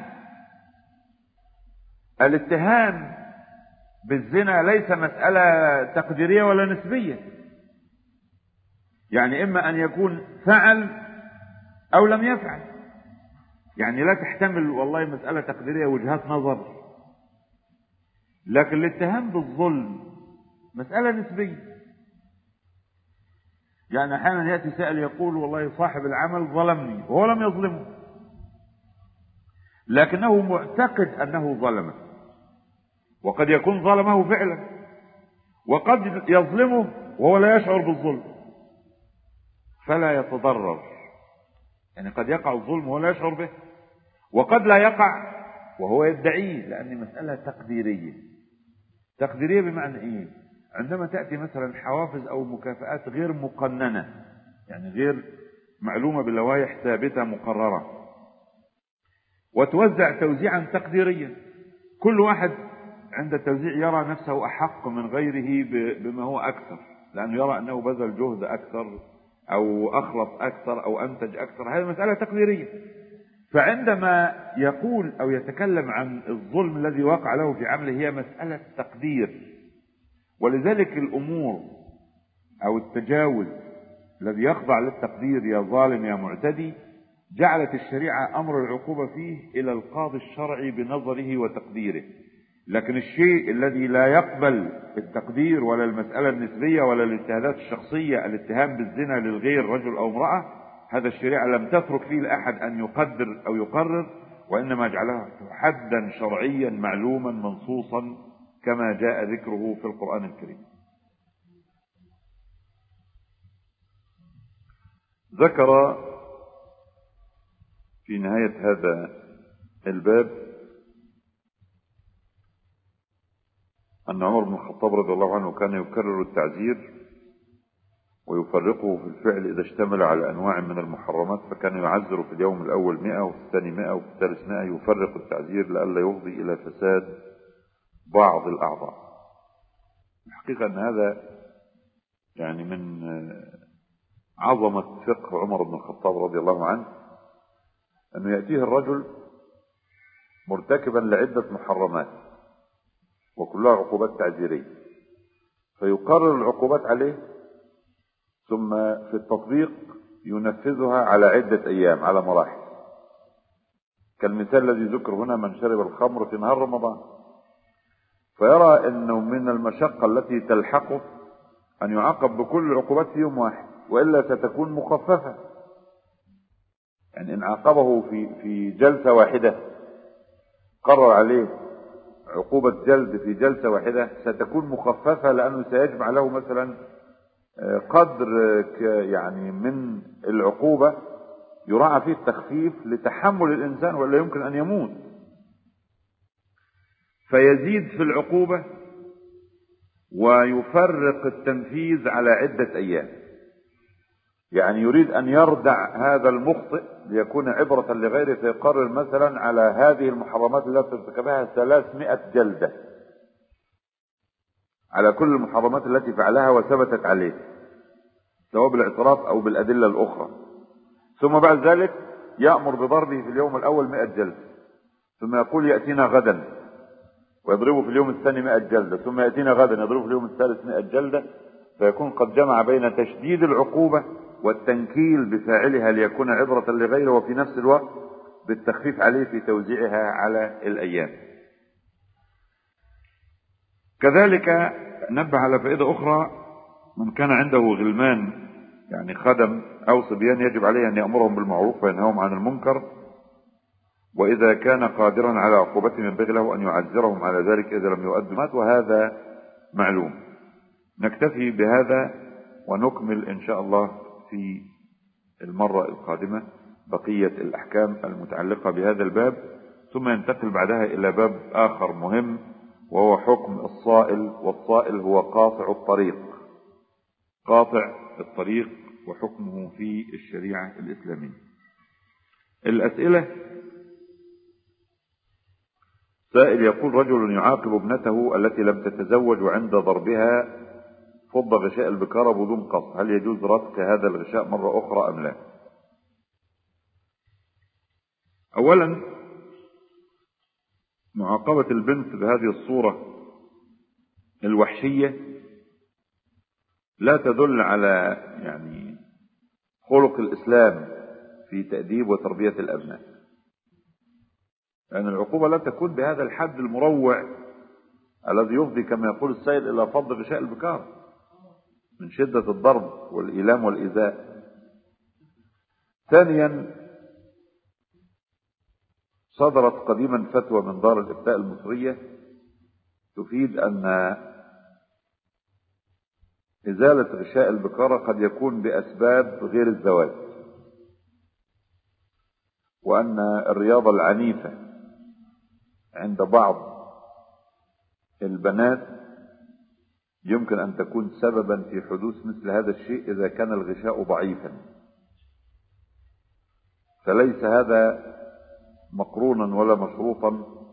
الاتهام بالزنا ليس مسألة تقديرية ولا نسبية، يعني إما أن يكون فعل أو لم يفعل، يعني لا تحتمل والله مسألة تقديرية وجهات نظر. لكن الاتهام بالظلم مسألة نسبية، يعني أحيانا يأتي سائل يقول والله صاحب العمل ظلمني وهو لم يظلمه، لكنه معتقد أنه ظلمه، وقد يكون ظلمه فعلا، وقد يظلمه وهو لا يشعر بالظلم فلا يتضرر، يعني قد يقع الظلم وهو لا يشعر به، وقد لا يقع وهو يدعيه، لأن مسألة تقديرية. تقديرية بمعنى إيه؟ عندما تأتي مثلا حوافز أو مكافآت غير مقننة، يعني غير معلومة بلوائح ثابتة مقررة، وتوزع توزيعا تقديريا، كل واحد عند التوزيع يرى نفسه أحق من غيره بما هو أكثر، لأنه يرى أنه بذل جهد أكثر أو أخلص أكثر أو أنتج أكثر. هذه مسألة تقديرية. فعندما يقول أو يتكلم عن الظلم الذي وقع له في عمله هي مسألة تقدير. ولذلك الأمور أو التجاوز الذي يخضع للتقدير يا ظالم يا معتدي جعلت الشريعة أمر العقوبة فيه إلى القاضي الشرعي بنظره وتقديره. لكن الشيء الذي لا يقبل التقدير ولا المسألة النسبية ولا الاجتهادات الشخصية، الاتهام بالزنا للغير رجل أو امرأة، هذا الشريعة لم تترك فيه لأحد أن يقدر أو يقرر، وإنما جعلها حدا شرعيا معلوما منصوصا كما جاء ذكره في القرآن الكريم. ذكر في نهاية هذا الباب أن عمر بن الخطاب رضي الله عنه كان يكرر التعزير ويفرقه في الفعل إذا اشتمل على أنواع من المحرمات، فكان يعزر في اليوم الأول 100 وفي الثاني 100 وفي الثالث 100، يفرق التعزير لئلا يفضي إلى فساد بعض الأعضاء. الحقيقة أن هذا يعني من عظمة فقه عمر بن الخطاب رضي الله عنه، أنه يأتيه الرجل مرتكبا لعدة محرمات وكلها عقوبات تعزيرية، فيقرر العقوبات عليه، ثم في التطبيق ينفذها على عدة أيام على مراحل، كالمثال الذي ذكر هنا: من شرب الخمر في نهار رمضان، فيرى أنه من المشقة التي تلحقه أن يعاقب بكل العقوبات في يوم واحد، وإلا ستكون مخففة. يعني إن عاقبه في جلسة واحدة، قرر عليه عقوبة جلد في جلسة واحدة، ستكون مخففة، لأنه سيجمع له مثلا قدر يعني من العقوبة يراعى فيه التخفيف لتحمل الإنسان، ولا يمكن أن يموت، فيزيد في العقوبة ويفرق التنفيذ على عدة أيام. يعني يريد أن يردع هذا المخطئ ليكون عبرة لغيره، فيقرر مثلا على هذه المحرمات التي ارتكبها 300 جلدة على كل المحرمات التي فعلها وثبتت عليه، سواء بالاعتراف أو بالأدلة الأخرى. ثم بعد ذلك يأمر بضربه في اليوم الأول 100 جلدة، ثم يقول يأتينا غدا ويضربه في اليوم الثاني 100 جلدة، ثم يأتينا غدا يضربه في اليوم الثالث 100 جلدة، فيكون قد جمع بين تشديد العقوبة والتنكيل بفاعلها ليكون عبرة لغيره، وفي نفس الوقت بالتخفيف عليه في توزيعها على الأيام. كذلك نبه على فائدة أخرى: من كان عنده غلمان يعني خدم أو صبيان يجب عليه أن يأمرهم بالمعروف وينهاهم عن المنكر، وإذا كان قادرا على عقوبتهم ينبغي له أن يعذرهم على ذلك إذا لم يؤدوا مات، وهذا معلوم. نكتفي بهذا ونكمل إن شاء الله في المرة القادمة بقية الأحكام المتعلقة بهذا الباب، ثم ينتقل بعدها إلى باب آخر مهم وهو حكم الصائل، والصائل هو قاطع الطريق، قاطع الطريق وحكمه في الشريعة الإسلامية. الأسئلة: سائل يقول: رجل يعاقب ابنته التي لم تتزوج وعند ضربها فض غشاء البكارة بدون قصد، هل يجوز رتق هذا الغشاء مرة أخرى أم لا؟ أولا، معاقبة البنت بهذه الصورة الوحشية لا تدل على يعني خلق الإسلام في تأديب وتربية الأبناء، لأن العقوبة لا تكون بهذا الحد المروع الذي يفضي كما يقول السائل إلى فض غشاء البكار من شدة الضرب والإيلام والإيذاء. ثانيا، صدرت قديما فتوى من دار الإفتاء المصرية تفيد أن إزالة غشاء البكارة قد يكون بأسباب غير الزواج، وأن الرياضة العنيفة عند بعض البنات يمكن أن تكون سببا في حدوث مثل هذا الشيء إذا كان الغشاء ضعيفا، فليس هذا مقرونا ولا مشروطا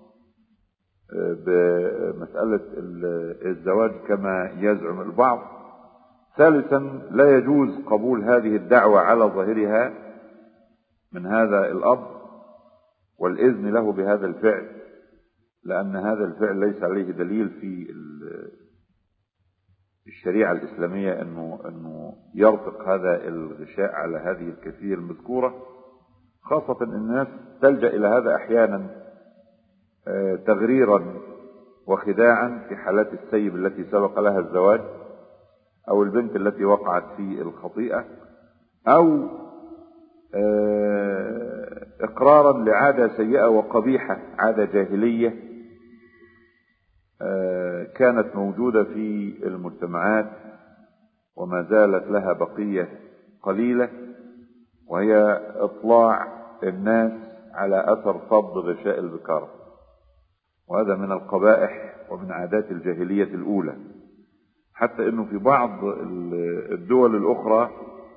بمسألة الزواج كما يزعم البعض. ثالثا، لا يجوز قبول هذه الدعوة على ظاهرها من هذا الأب والإذن له بهذا الفعل، لأن هذا الفعل ليس عليه دليل في الشريعة الإسلامية أنه يرتق هذا الغشاء على هذه الكثير المذكورة، خاصة أن الناس تلجأ إلى هذا أحيانا تغريرا وخداعا في حالات السيب التي سبق لها الزواج، أو البنت التي وقعت في الخطيئة، أو إقرارا لعادة سيئة وقبيحة، عادة جاهلية كانت موجودة في المجتمعات وما زالت لها بقية قليلة، وهي إطلاع الناس على أثر فض غشاء البكارة، وهذا من القبائح ومن عادات الجاهلية الأولى، حتى أنه في بعض الدول الأخرى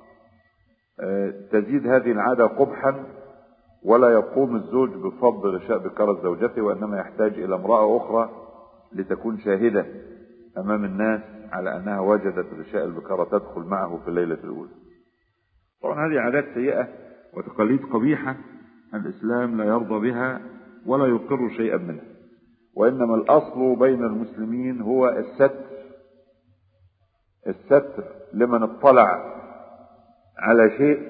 تزيد هذه العادة قبحا، ولا يقوم الزوج بفض غشاء بكارة زوجته، وإنما يحتاج إلى امرأة أخرى لتكون شاهدة أمام الناس على أنها وجدت غشاء البكارة تدخل معه في الليلة الأولى. طبعا هذه عادات سيئة وتقاليد قبيحة الإسلام لا يرضى بها ولا يقر شيئا منها، وإنما الأصل بين المسلمين هو الستر لمن اطلع على شيء،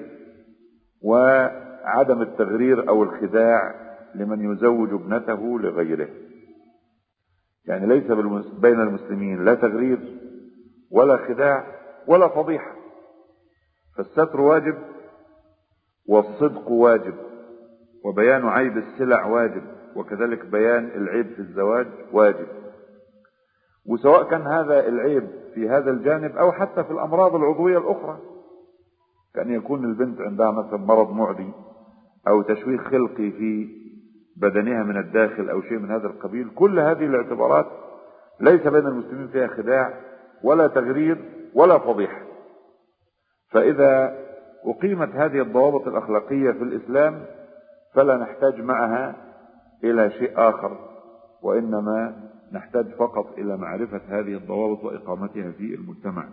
وعدم التغرير أو الخداع لمن يزوج ابنته لغيره. يعني ليس بين المسلمين لا تغرير ولا خداع ولا فضيحة، فالستر واجب، والصدق واجب، وبيان عيب السلع واجب، وكذلك بيان العيب في الزواج واجب. وسواء كان هذا العيب في هذا الجانب أو حتى في الأمراض العضوية الأخرى، كأن يكون البنت عندها مثلا مرض معدي أو تشويه خلقي في بدنها من الداخل أو شيء من هذا القبيل، كل هذه الاعتبارات ليس بين المسلمين فيها خداع ولا تغرير ولا فضيحة. فإذا أقيمت هذه الضوابط الأخلاقية في الإسلام فلا نحتاج معها إلى شيء آخر، وإنما نحتاج فقط إلى معرفة هذه الضوابط وإقامتها في المجتمع.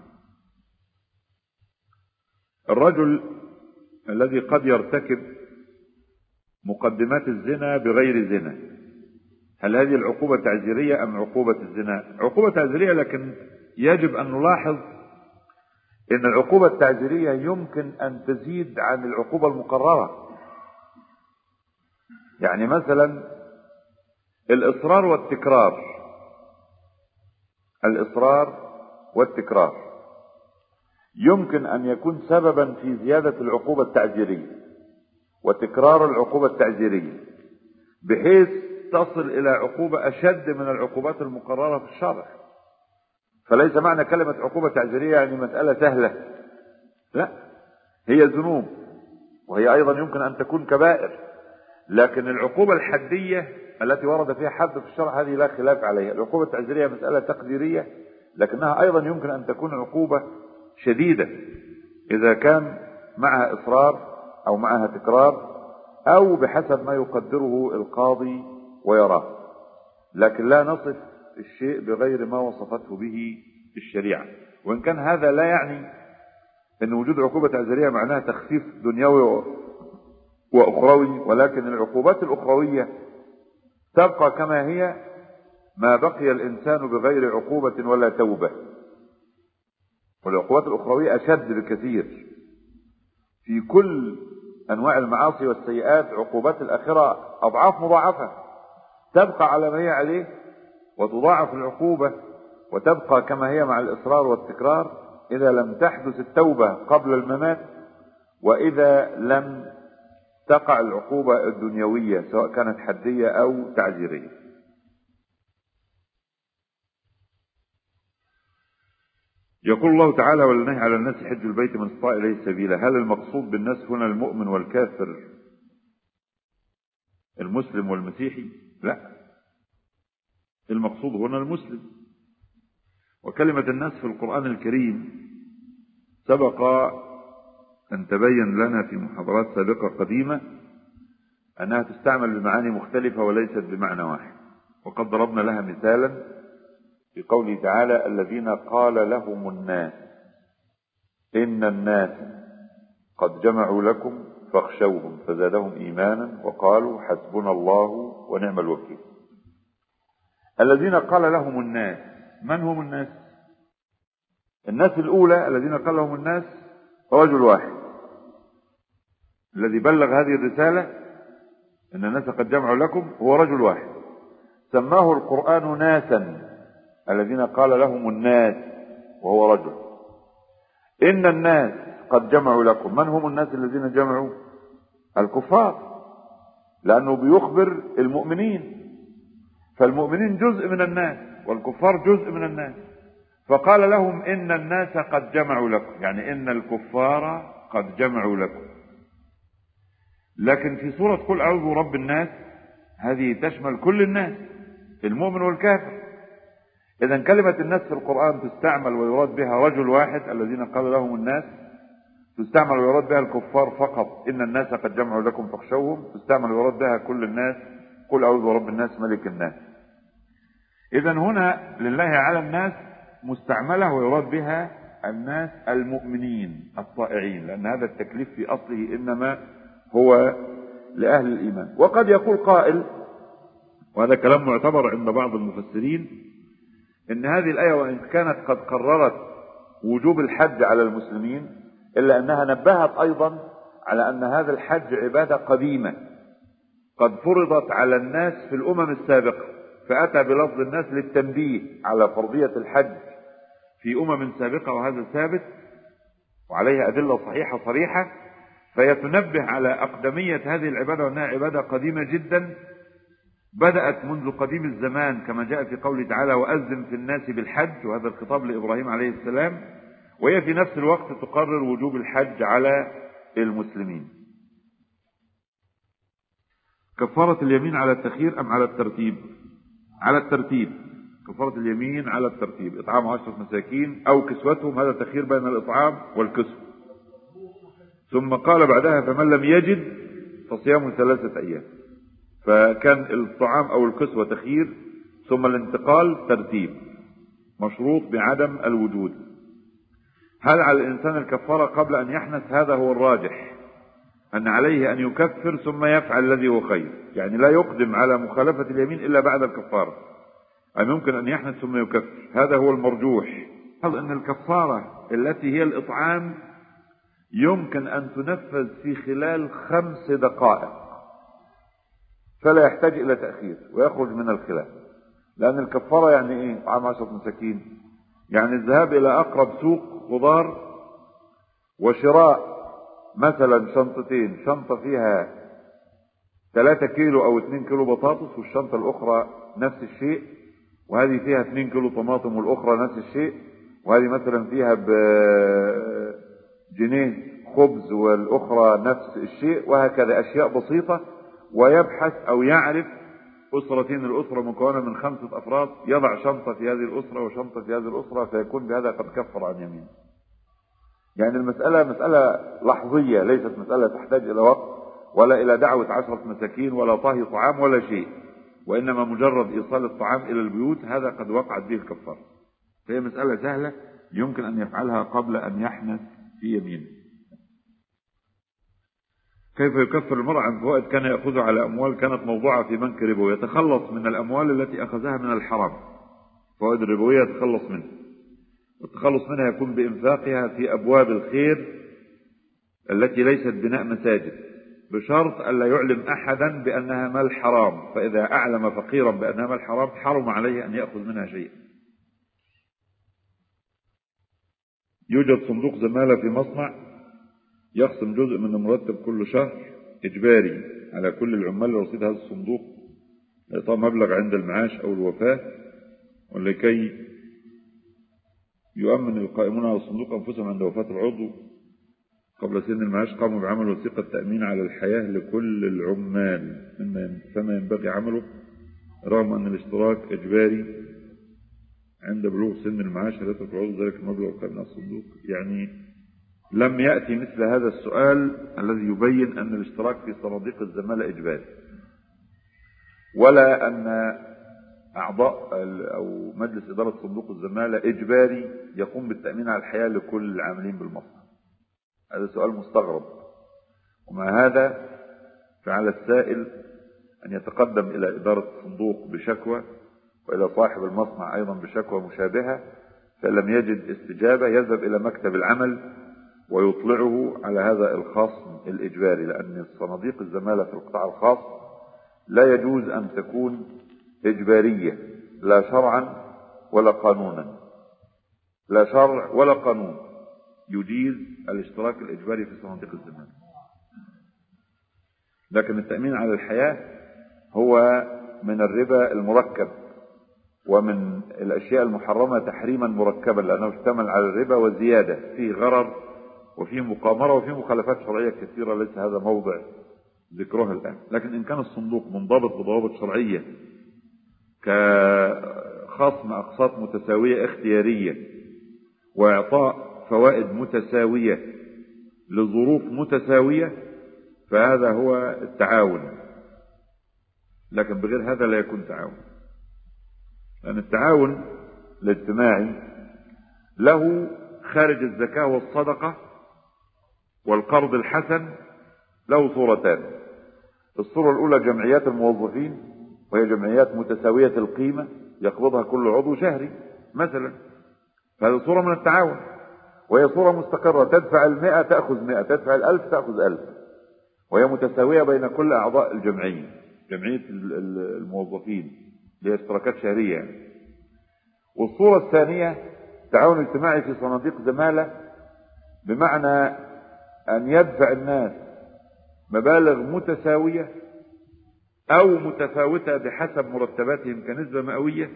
الرجل الذي قد يرتكب مقدمات الزنا بغير زنا، هل هذه العقوبة تعزيرية أم عقوبة الزنا؟ عقوبة تعزيرية، لكن يجب أن نلاحظ أن العقوبة التعزيرية يمكن أن تزيد عن العقوبة المقررة. يعني مثلا الإصرار والتكرار الإصرار والتكرار يمكن أن يكون سببا في زيادة العقوبة التعزيرية وتكرار العقوبة التعزيرية بحيث تصل إلى عقوبة أشد من العقوبات المقررة في الشرع. فليس معنى كلمة عقوبة تعزيرية يعني مسألة سهلة، لا، هي ذنوب وهي أيضا يمكن أن تكون كبائر، لكن العقوبة الحدية التي ورد فيها حد في الشرع هذه لا خلاف عليها. العقوبة التعزيرية مسألة تقديرية، لكنها أيضا يمكن أن تكون عقوبة شديدة إذا كان معها إصرار أو معها تكرار أو بحسب ما يقدره القاضي ويراه، لكن لا نصف الشيء بغير ما وصفته به الشريعة. وإن كان هذا لا يعني أن وجود عقوبة تعزيرية معناها تخفيف دنيوي وأخروي، ولكن العقوبات الأخروية تبقى كما هي ما بقي الإنسان بغير عقوبة ولا توبة، والعقوبات الأخروية أشد بكثير. في كل أنواع المعاصي والسيئات عقوبات الآخرة أضعاف مضاعفة تبقى على ما هي عليه، وتضاعف العقوبة وتبقى كما هي مع الإصرار والتكرار إذا لم تحدث التوبة قبل الممات، وإذا لم تقع العقوبة الدنيوية سواء كانت حدية أو تعزيرية. يقول الله تعالى: ولله على الناس حج البيت من استطاع إليه سبيلا. هل المقصود بالناس هنا المؤمن والكافر، المسلم والمسيحي؟ لا، المقصود هنا المسلم. وكلمة الناس في القرآن الكريم سبق أن تبين لنا في محاضرات سابقة قديمة أنها تستعمل بمعاني مختلفة وليست بمعنى واحد، وقد ضربنا لها مثالا في قوله تعالى: الذين قال لهم الناس إن الناس قد جمعوا لكم فاخشوهم فزادهم إيمانا وقالوا حسبنا الله ونعم الوكيل. الذين قال لهم الناس، من هم الناس؟ الناس الأولى الذين قال لهم الناس رجل واحد الذي بلغ هذه الرسالة إن الناس قد جمعوا لكم، هو رجل واحد سماه القرآن ناسا. الذين قال لهم الناس وهو رجل. إن الناس قد جمعوا لكم، من هم الناس الذين جمعوا؟ الكفار، لأنه بيخبر المؤمنين، فالمؤمنين جزء من الناس والكفار جزء من الناس، فقال لهم إن الناس قد جمعوا لكم، يعني إن الكفار قد جمعوا لكم. لكن في سورة قل أعوذ برب الناس هذه تشمل كل الناس، المؤمن والكافر. إذن كلمة الناس في القرآن تستعمل ويراد بها رجل واحد الذين قال لهم الناس، تستعمل ويراد بها الكفار فقط إن الناس قد جمعوا لكم فاخشوهم، تستعمل ويراد بها كل الناس قل أعوذ برب الناس ملك الناس. إذن هنا لله على الناس مستعملة ويراد بها الناس المؤمنين الطائعين، لأن هذا التكليف في أصله إنما هو لأهل الإيمان. وقد يقول قائل، وهذا كلام معتبر عند بعض المفسرين، إن هذه الآية وإن كانت قد قررت وجوب الحج على المسلمين إلا أنها نبهت أيضا على أن هذا الحج عبادة قديمة قد فرضت على الناس في الأمم السابقة، فأتى بلفظ الناس للتنبيه على فرضية الحج في أمم سابقة، وهذا ثابت وعليه أدلة صحيحة صريحة، فيتنبه على أقدمية هذه العبادة وأنها عبادة قديمة جدا بدأت منذ قديم الزمان، كما جاء في قوله تعالى: وأذن في الناس بالحج، وهذا الخطاب لإبراهيم عليه السلام، وهي في نفس الوقت تقرر وجوب الحج على المسلمين. كفارة اليمين على التخيير أم على الترتيب؟ على الترتيب. كفارة اليمين على الترتيب، إطعام 10 مساكين أو كسوتهم، هذا تخيير بين الإطعام والكسوة. ثم قال بعدها: فمن لم يجد فصيام 3 أيام. فكان الطعام أو الكسوة تخيير، ثم الانتقال ترتيب مشروط بعدم الوجود. هل على الإنسان الكفارة قبل أن يحنث؟ هذا هو الراجح، أن عليه أن يكفر ثم يفعل الذي هو خير، يعني لا يقدم على مخالفة اليمين إلا بعد الكفارة، أن يمكن أن يحنث ثم يكفر، هذا هو المرجوح. أن الكفارة التي هي الإطعام يمكن أن تنفذ في خلال 5 دقائق، فلا يحتاج إلى تأخير ويخرج من الخلاف. لأن الكفارة يعني إيه؟ طعام 10 مساكين، يعني الذهاب إلى أقرب سوق خضار وشراء مثلا شنطتين، شنطة فيها 3 كيلو أو 2 كيلو بطاطس، والشنطة الأخرى نفس الشيء، وهذه فيها 2 كيلو طماطم والأخرى نفس الشيء، وهذه مثلا فيها بجنيه خبز والأخرى نفس الشيء، وهكذا أشياء بسيطة. ويبحث أو يعرف أسرتين، الأسرة مكونة من 5 أفراد، يضع شنطة في هذه الأسرة وشنطة في هذه الأسرة، فيكون بهذا قد كفر عن يمين. يعني المسألة مسألة لحظية، ليست مسألة تحتاج إلى وقت ولا إلى دعوة 10 مساكين ولا طهي طعام ولا شيء، وإنما مجرد إيصال الطعام إلى البيوت، هذا قد وقعت به الكفارة. فهي مسألة سهلة يمكن أن يفعلها قبل أن يحنث في يمينه. كيف يكفر المرء عن فوائد كان يأخذها على أموال كانت موضوعة في بنك ربوي؟ يتخلص من الأموال التي أخذها من الحرام، فوائد الربوية يتخلص منها، والتخلص منها يكون بإنفاقها في أبواب الخير التي ليست بناء مساجد، بشرط ألا يعلم أحدا بأنها مال حرام، فإذا أعلم فقيرا بأنها مال حرام حرم عليه أن يأخذ منها شيئا. يوجد صندوق زمالة في مصنع يخصم جزء من المرتب كل شهر إجباري على كل العمال لرصيد هذا الصندوق لإعطاء مبلغ عند المعاش أو الوفاة، ولكي يؤمن القائمون على الصندوق أنفسهم عند وفاة العضو قبل سن المعاش، قاموا بعمل وثيقة تأمين على الحياة لكل العمال فما ينبغي عمله، رغم أن الاشتراك إجباري عند بلوغ سن المعاش، هل يترك العضو ذلك المبلغ القائم على الصندوق؟ يعني لم يأتي مثل هذا السؤال الذي يبين أن الاشتراك في صناديق الزمالة إجباري، ولا أن أعضاء أو مجلس إدارة صندوق الزمالة إجباري يقوم بالتأمين على الحياة لكل العاملين بالمصنع. هذا سؤال مستغرب. ومع هذا فعلى السائل أن يتقدم إلى إدارة الصندوق بشكوى، وإلى صاحب المصنع أيضا بشكوى مشابهة، فإن لم يجد استجابة يذهب إلى مكتب العمل ويطلعه على هذا الخصم الإجباري، لأن صناديق الزمالة في القطاع الخاص لا يجوز أن تكون إجبارية، لا شرعا ولا قانونا، لا شرع ولا قانون يجيز الاشتراك الإجباري في صناديق الزمالة. لكن التأمين على الحياة هو من الربا المركب، ومن الأشياء المحرمة تحريما مركبا، لأنه اشتمل على الربا وزيادة، فيه غرر وفيه مقامرة وفيه مخالفات شرعية كثيرة ليس هذا موضع ذكرها الآن. لكن إن كان الصندوق منضبط بضوابط شرعية كخصم أقساط متساوية اختيارية، وإعطاء فوائد متساوية لظروف متساوية، فهذا هو التعاون. لكن بغير هذا لا يكون تعاون، لأن التعاون الاجتماعي له خارج الزكاة والصدقة والقرض الحسن له صورتان. الصورة الأولى جمعيات الموظفين، وهي جمعيات متساوية القيمة يقبضها كل عضو شهري مثلا، فهذه صورة من التعاون، وهي صورة مستقرة، تدفع 100 تأخذ 100، تدفع 1000 تأخذ 1000، وهي متساوية بين كل أعضاء الجمعية، جمعية الموظفين اللي هي اشتراكات شهرية يعني. والصورة الثانية تعاون اجتماعي في صناديق زمالة، بمعنى أن يدفع الناس مبالغ متساوية أو متفاوتة بحسب مرتباتهم كنسبة مئوية،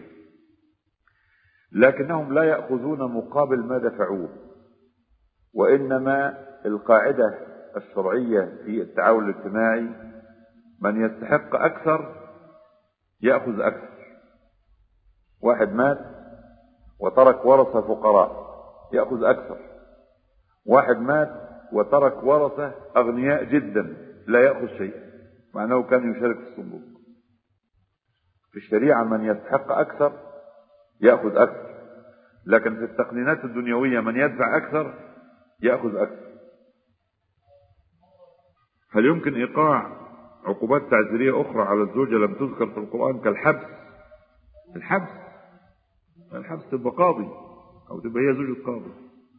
لكنهم لا يأخذون مقابل ما دفعوه، وإنما القاعدة الشرعية في التعاون الاجتماعي من يستحق أكثر يأخذ أكثر. واحد مات وترك ورثة فقراء يأخذ أكثر، واحد مات وترك ورثة أغنياء جدا لا يأخذ شيء، مع أنه كان يشارك في الصندوق. في الشريعة من يستحق أكثر يأخذ أكثر، لكن في التقنينات الدنيوية من يدفع أكثر يأخذ أكثر. هل يمكن إيقاع عقوبات تعزيرية أخرى على الزوجة لم تذكر في القرآن كالحبس؟ الحبس تبقى قاضي أو تبقى هي زوجة قاضي.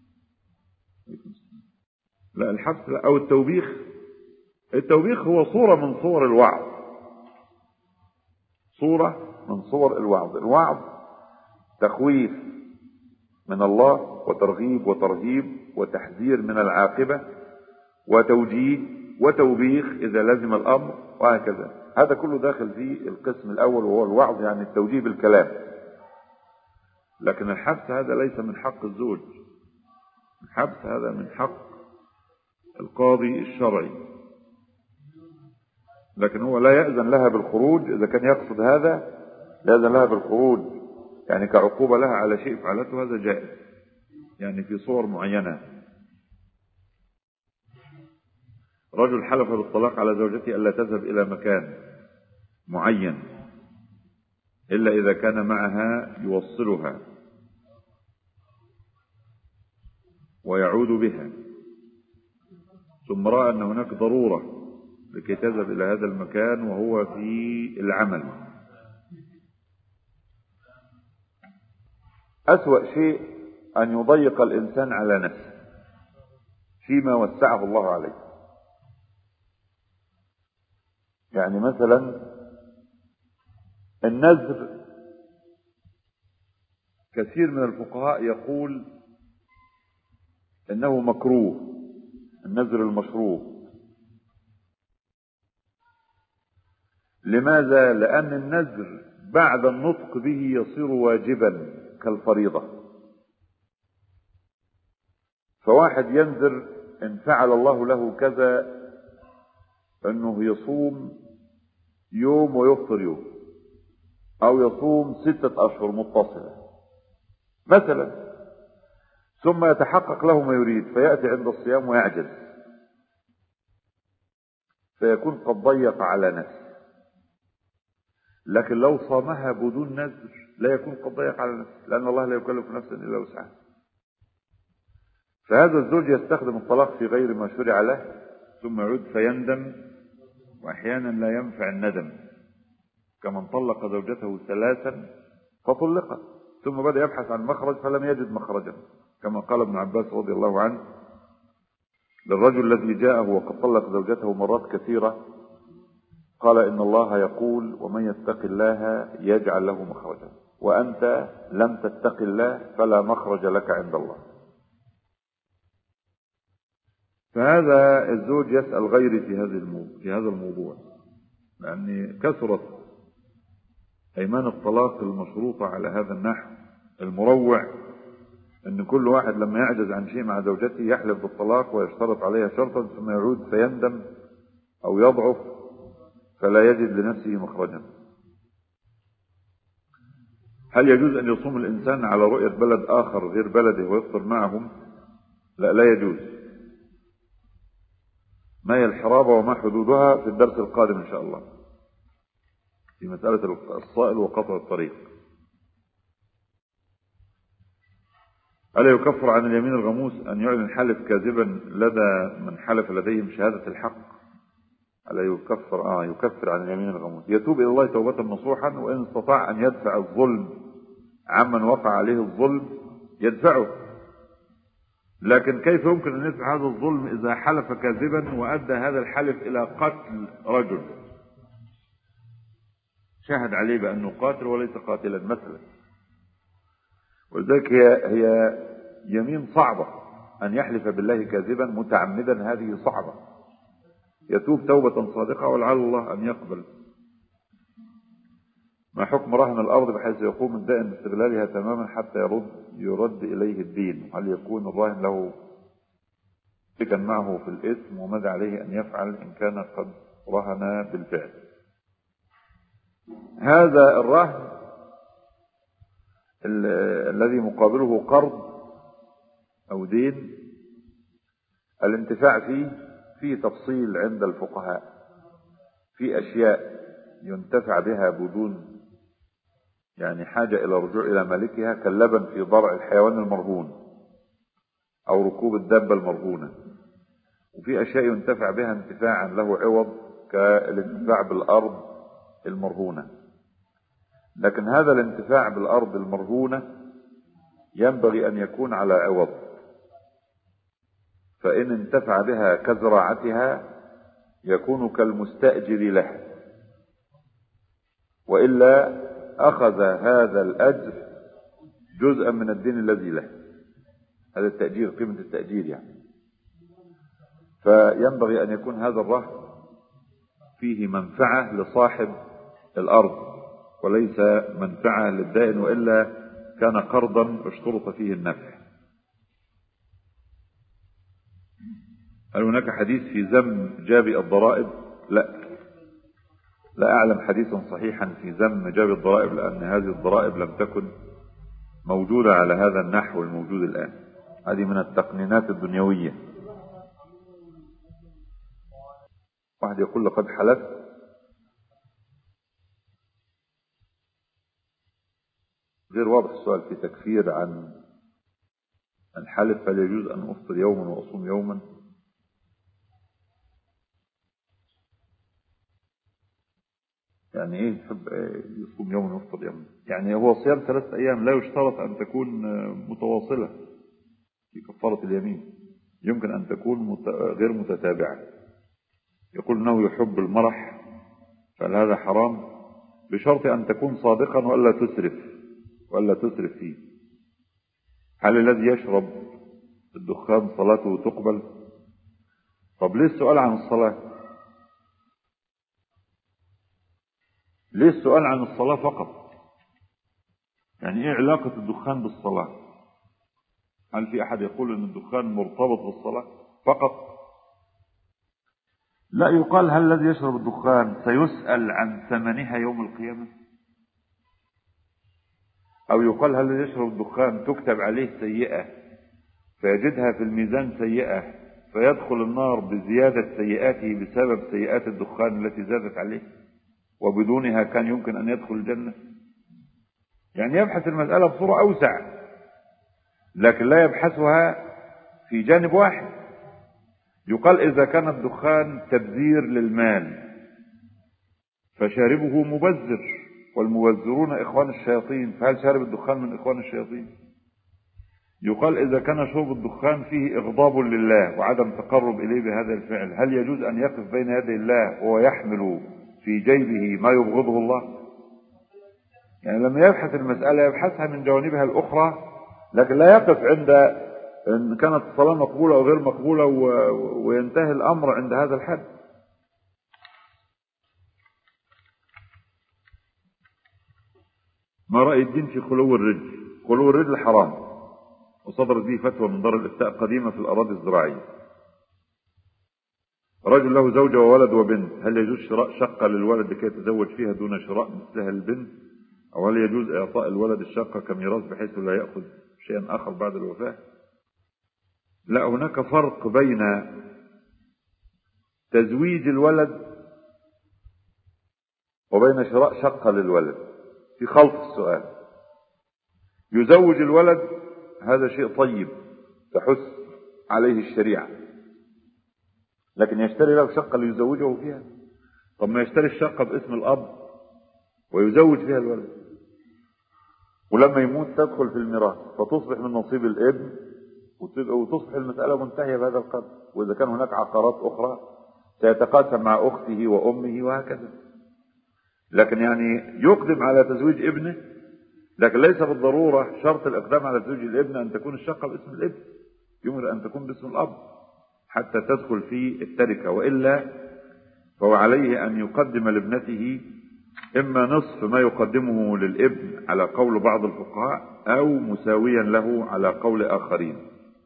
لا الحبس لا. أو التوبيخ هو صورة من صور الوعظ، صورة من صور الوعظ. الوعظ تخويف من الله وترغيب وترهيب وتحذير من العاقبة وتوجيه وتوبيخ إذا لزم الأمر وهكذا. هذا كله داخل في القسم الأول وهو الوعظ، يعني التوجيه بالكلام. لكن الحبس هذا ليس من حق الزوج، الحبس هذا من حق القاضي الشرعي، لكن هو لا يأذن لها بالخروج. إذا كان يقصد هذا لا يأذن لها بالخروج، يعني كعقوبة لها على شيء فعلته، هذا جائز يعني في صور معينة. رجل حلف بالطلاق على زوجته ألا تذهب إلى مكان معين إلا إذا كان معها يوصلها ويعود بها، ثم رأى أن هناك ضرورة لكي تذهب إلى هذا المكان وهو في العمل. أسوأ شيء أن يضيق الإنسان على نفسه فيما وسعه الله عليه. يعني مثلا النذر، كثير من الفقهاء يقول إنه مكروه، النذر المشروع. لماذا؟ لأن النذر بعد النطق به يصير واجبا كالفريضة. فواحد ينذر إن فعل الله له كذا أنه يصوم يوم ويفطر يوم، أو يصوم 6 أشهر متصلة مثلا، ثم يتحقق له ما يريد فيأتي عند الصيام ويعجز، فيكون قد ضيق على نفسه. لكن لو صامها بدون نذر لا يكون قد ضيق على نفسه، لأن الله لا يكلف نفسا إلا وسعها. فهذا الزوج يستخدم الطلاق في غير ما شرع له، ثم يعود فيندم، وأحيانا لا ينفع الندم، كمن طلق زوجته 3 فطلقت ثم بدأ يبحث عن مخرج فلم يجد مخرجا، كما قال ابن عباس رضي الله عنه للرجل الذي جاءه وقد طلق زوجته مرات كثيرة، قال إن الله يقول ومن يتق الله يجعل له مخرجا، وأنت لم تتق الله فلا مخرج لك عند الله. فهذا الزوج يسأل غيري في هذا الموضوع، لأن كثرت أيمان الطلاق المشروطة على هذا النحو المروع، أن كل واحد لما يعجز عن شيء مع زوجته يحلف بالطلاق ويشترط عليها شرطا، ثم يعود فيندم أو يضعف فلا يجد لنفسه مخرجا. هل يجوز أن يصوم الإنسان على رؤية بلد آخر غير بلده ويفطر معهم؟ لا يجوز. ما هي الحرابة وما حدودها في الدرس القادم إن شاء الله في مسألة الصائل وقطع الطريق. ألا يكفر عن اليمين الغموس أن يعلن حلف كاذبا لدى من حلف لديهم شهادة الحق؟ ألا يكفر؟ يكفر عن اليمين الغموس. يتوب إلى الله توبة نصوحا، وإن استطاع أن يدفع الظلم عمن وقع عليه الظلم يدفعه، لكن كيف يمكن أن يدفع هذا الظلم إذا حلف كاذبا وأدى هذا الحلف إلى قتل رجل شاهد عليه بأنه قاتل وليس قاتلا مثلا؟ ولذلك هي يمين صعبة أن يحلف بالله كاذبا متعمدا، هذه صعبة. يتوب توبة صادقة ولعل الله أن يقبل. ما حكم رهن الأرض بحيث يقوم الدائن باستغلالها تماما حتى يرد إليه الدين؟ هل يكون الراهن له شريكا معه في الإثم؟ وماذا عليه أن يفعل إن كان قد رهن بالفعل؟ هذا الرهن الذي مقابله قرض أو دين، الانتفاع فيه تفصيل عند الفقهاء، في أشياء ينتفع بها بدون يعني حاجة إلى الرجوع إلى مالكها، كاللبن في ضرع الحيوان المرهون أو ركوب الدابة المرهونة، وفي أشياء ينتفع بها انتفاعا له عوض كالانتفاع بالأرض المرهونة. لكن هذا الانتفاع بالأرض المرهونة ينبغي أن يكون على عوض، فإن انتفع بها كزراعتها يكون كالمستأجر لها، وإلا أخذ هذا الأجر جزءا من الدين الذي له. هذا التأجير، قيمة التأجير يعني. فينبغي أن يكون هذا الرهن فيه منفعة لصاحب الأرض وليس منفعة للدائن، وإلا كان قرضا اشترط فيه النفع. هل هناك حديث في ذم جابي الضرائب؟ لا أعلم حديثا صحيحا في ذم جابي الضرائب، لأن هذه الضرائب لم تكن موجودة على هذا النحو الموجود الآن. هذه من التقنينات الدنيوية. واحد يقول لقد حلفت غير واضح السؤال في تكفير عن الحلف. هل يجوز أن أفطر يوما وأصوم يوما؟ يعني إيه يحب يصوم يوما ويفطر يوما؟ يعني هو صيام 3 أيام لا يشترط أن تكون متواصلة في كفارة اليمين، يمكن أن تكون غير متتابعة. يقول أنه يحب المرح، فهل هذا حرام؟ بشرط أن تكون صادقا وألا تسرف فيه. هل الذي يشرب الدخان صلاته تقبل؟ طب ليه السؤال عن الصلاة؟ ليه السؤال عن الصلاة فقط؟ يعني ايه علاقة الدخان بالصلاة؟ هل في احد يقول ان الدخان مرتبط بالصلاة فقط؟ لا، يقال هل الذي يشرب الدخان سيسأل عن ثمنها يوم القيامة؟ او يقال هل الذي يشرب الدخان تكتب عليه سيئة فيجدها في الميزان سيئة فيدخل النار بزيادة سيئاته بسبب سيئات الدخان التي زادت عليه، وبدونها كان يمكن أن يدخل الجنة؟ يعني يبحث المسألة بصورة أوسع، لكن لا يبحثها في جانب واحد. يقال إذا كان الدخان تبذير للمال فشاربه مبذر، والمبذرون إخوان الشياطين، فهل شارب الدخان من إخوان الشياطين؟ يقال إذا كان شرب الدخان فيه إغضاب لله وعدم تقرب إليه بهذا الفعل، هل يجوز أن يقف بين يدي الله وهو يحمل في جيبه ما يبغضه الله؟ يعني لما يبحث المسألة يبحثها من جوانبها الأخرى، لكن لا يقف عند إن كانت الصلاة مقبولة أو غير مقبولة وينتهي الأمر عند هذا الحد. ما رأي الدين في خلو الرجل؟ خلو الرجل حرام، وصدرت به فتوى من دار الإفتاء قديمة في الأراضي الزراعية. رجل له زوجة وولد وبنت، هل يجوز شراء شقة للولد لكي يتزوج فيها دون شراء مثلها للبنت؟ أو هل يجوز إعطاء الولد الشقة كميراث بحيث لا يأخذ شيئا آخر بعد الوفاة؟ لا، هناك فرق بين تزويج الولد وبين شراء شقة للولد، في خلط السؤال. يزوج الولد هذا شيء طيب تحث عليه الشريعة، لكن يشتري له شقة ليزوجه فيها؟ طب ما يشتري الشقة باسم الأب ويزوج فيها الولد، ولما يموت تدخل في الميراث فتصبح من نصيب الابن وتصبح المسألة منتهية بهذا القدر. وإذا كان هناك عقارات أخرى سيتقاسم مع أخته وأمه وهكذا. لكن يعني يقدم على تزويج ابنه، لكن ليس بالضرورة شرط الإقدام على تزويج الابن أن تكون الشقة باسم الابن، يمكن أن تكون باسم الأب حتى تدخل في التركة، وإلا فهو عليه أن يقدم لابنته إما نصف ما يقدمه للابن على قول بعض الفقهاء أو مساويا له على قول آخرين.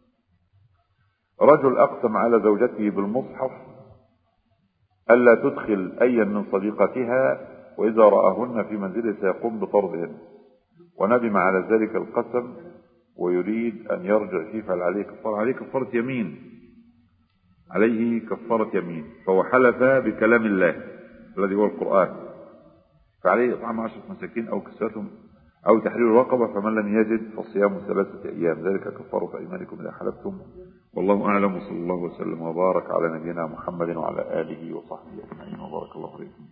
رجل أقسم على زوجته بالمصحف ألا تدخل أيا من صديقتها، وإذا رآهن في منزله سيقوم بطردهن، وندم على ذلك القسم ويريد أن يرجع فيه، فهل عليه كفارة؟ عليه كفارة يمين، عليه كفارة يمين، فهو حلف بكلام الله الذي هو القرآن، فعليه إطعام 10 مساكين أو كسوتهم أو تحرير رقبة، فمن لم يجد فصيام 3 أيام، ذلك كفارة أيمانكم إذا حلفتم. والله أعلم، وصلى الله وسلم وبارك على نبينا محمد وعلى آله وصحبه أجمعين، وبارك الله فيكم.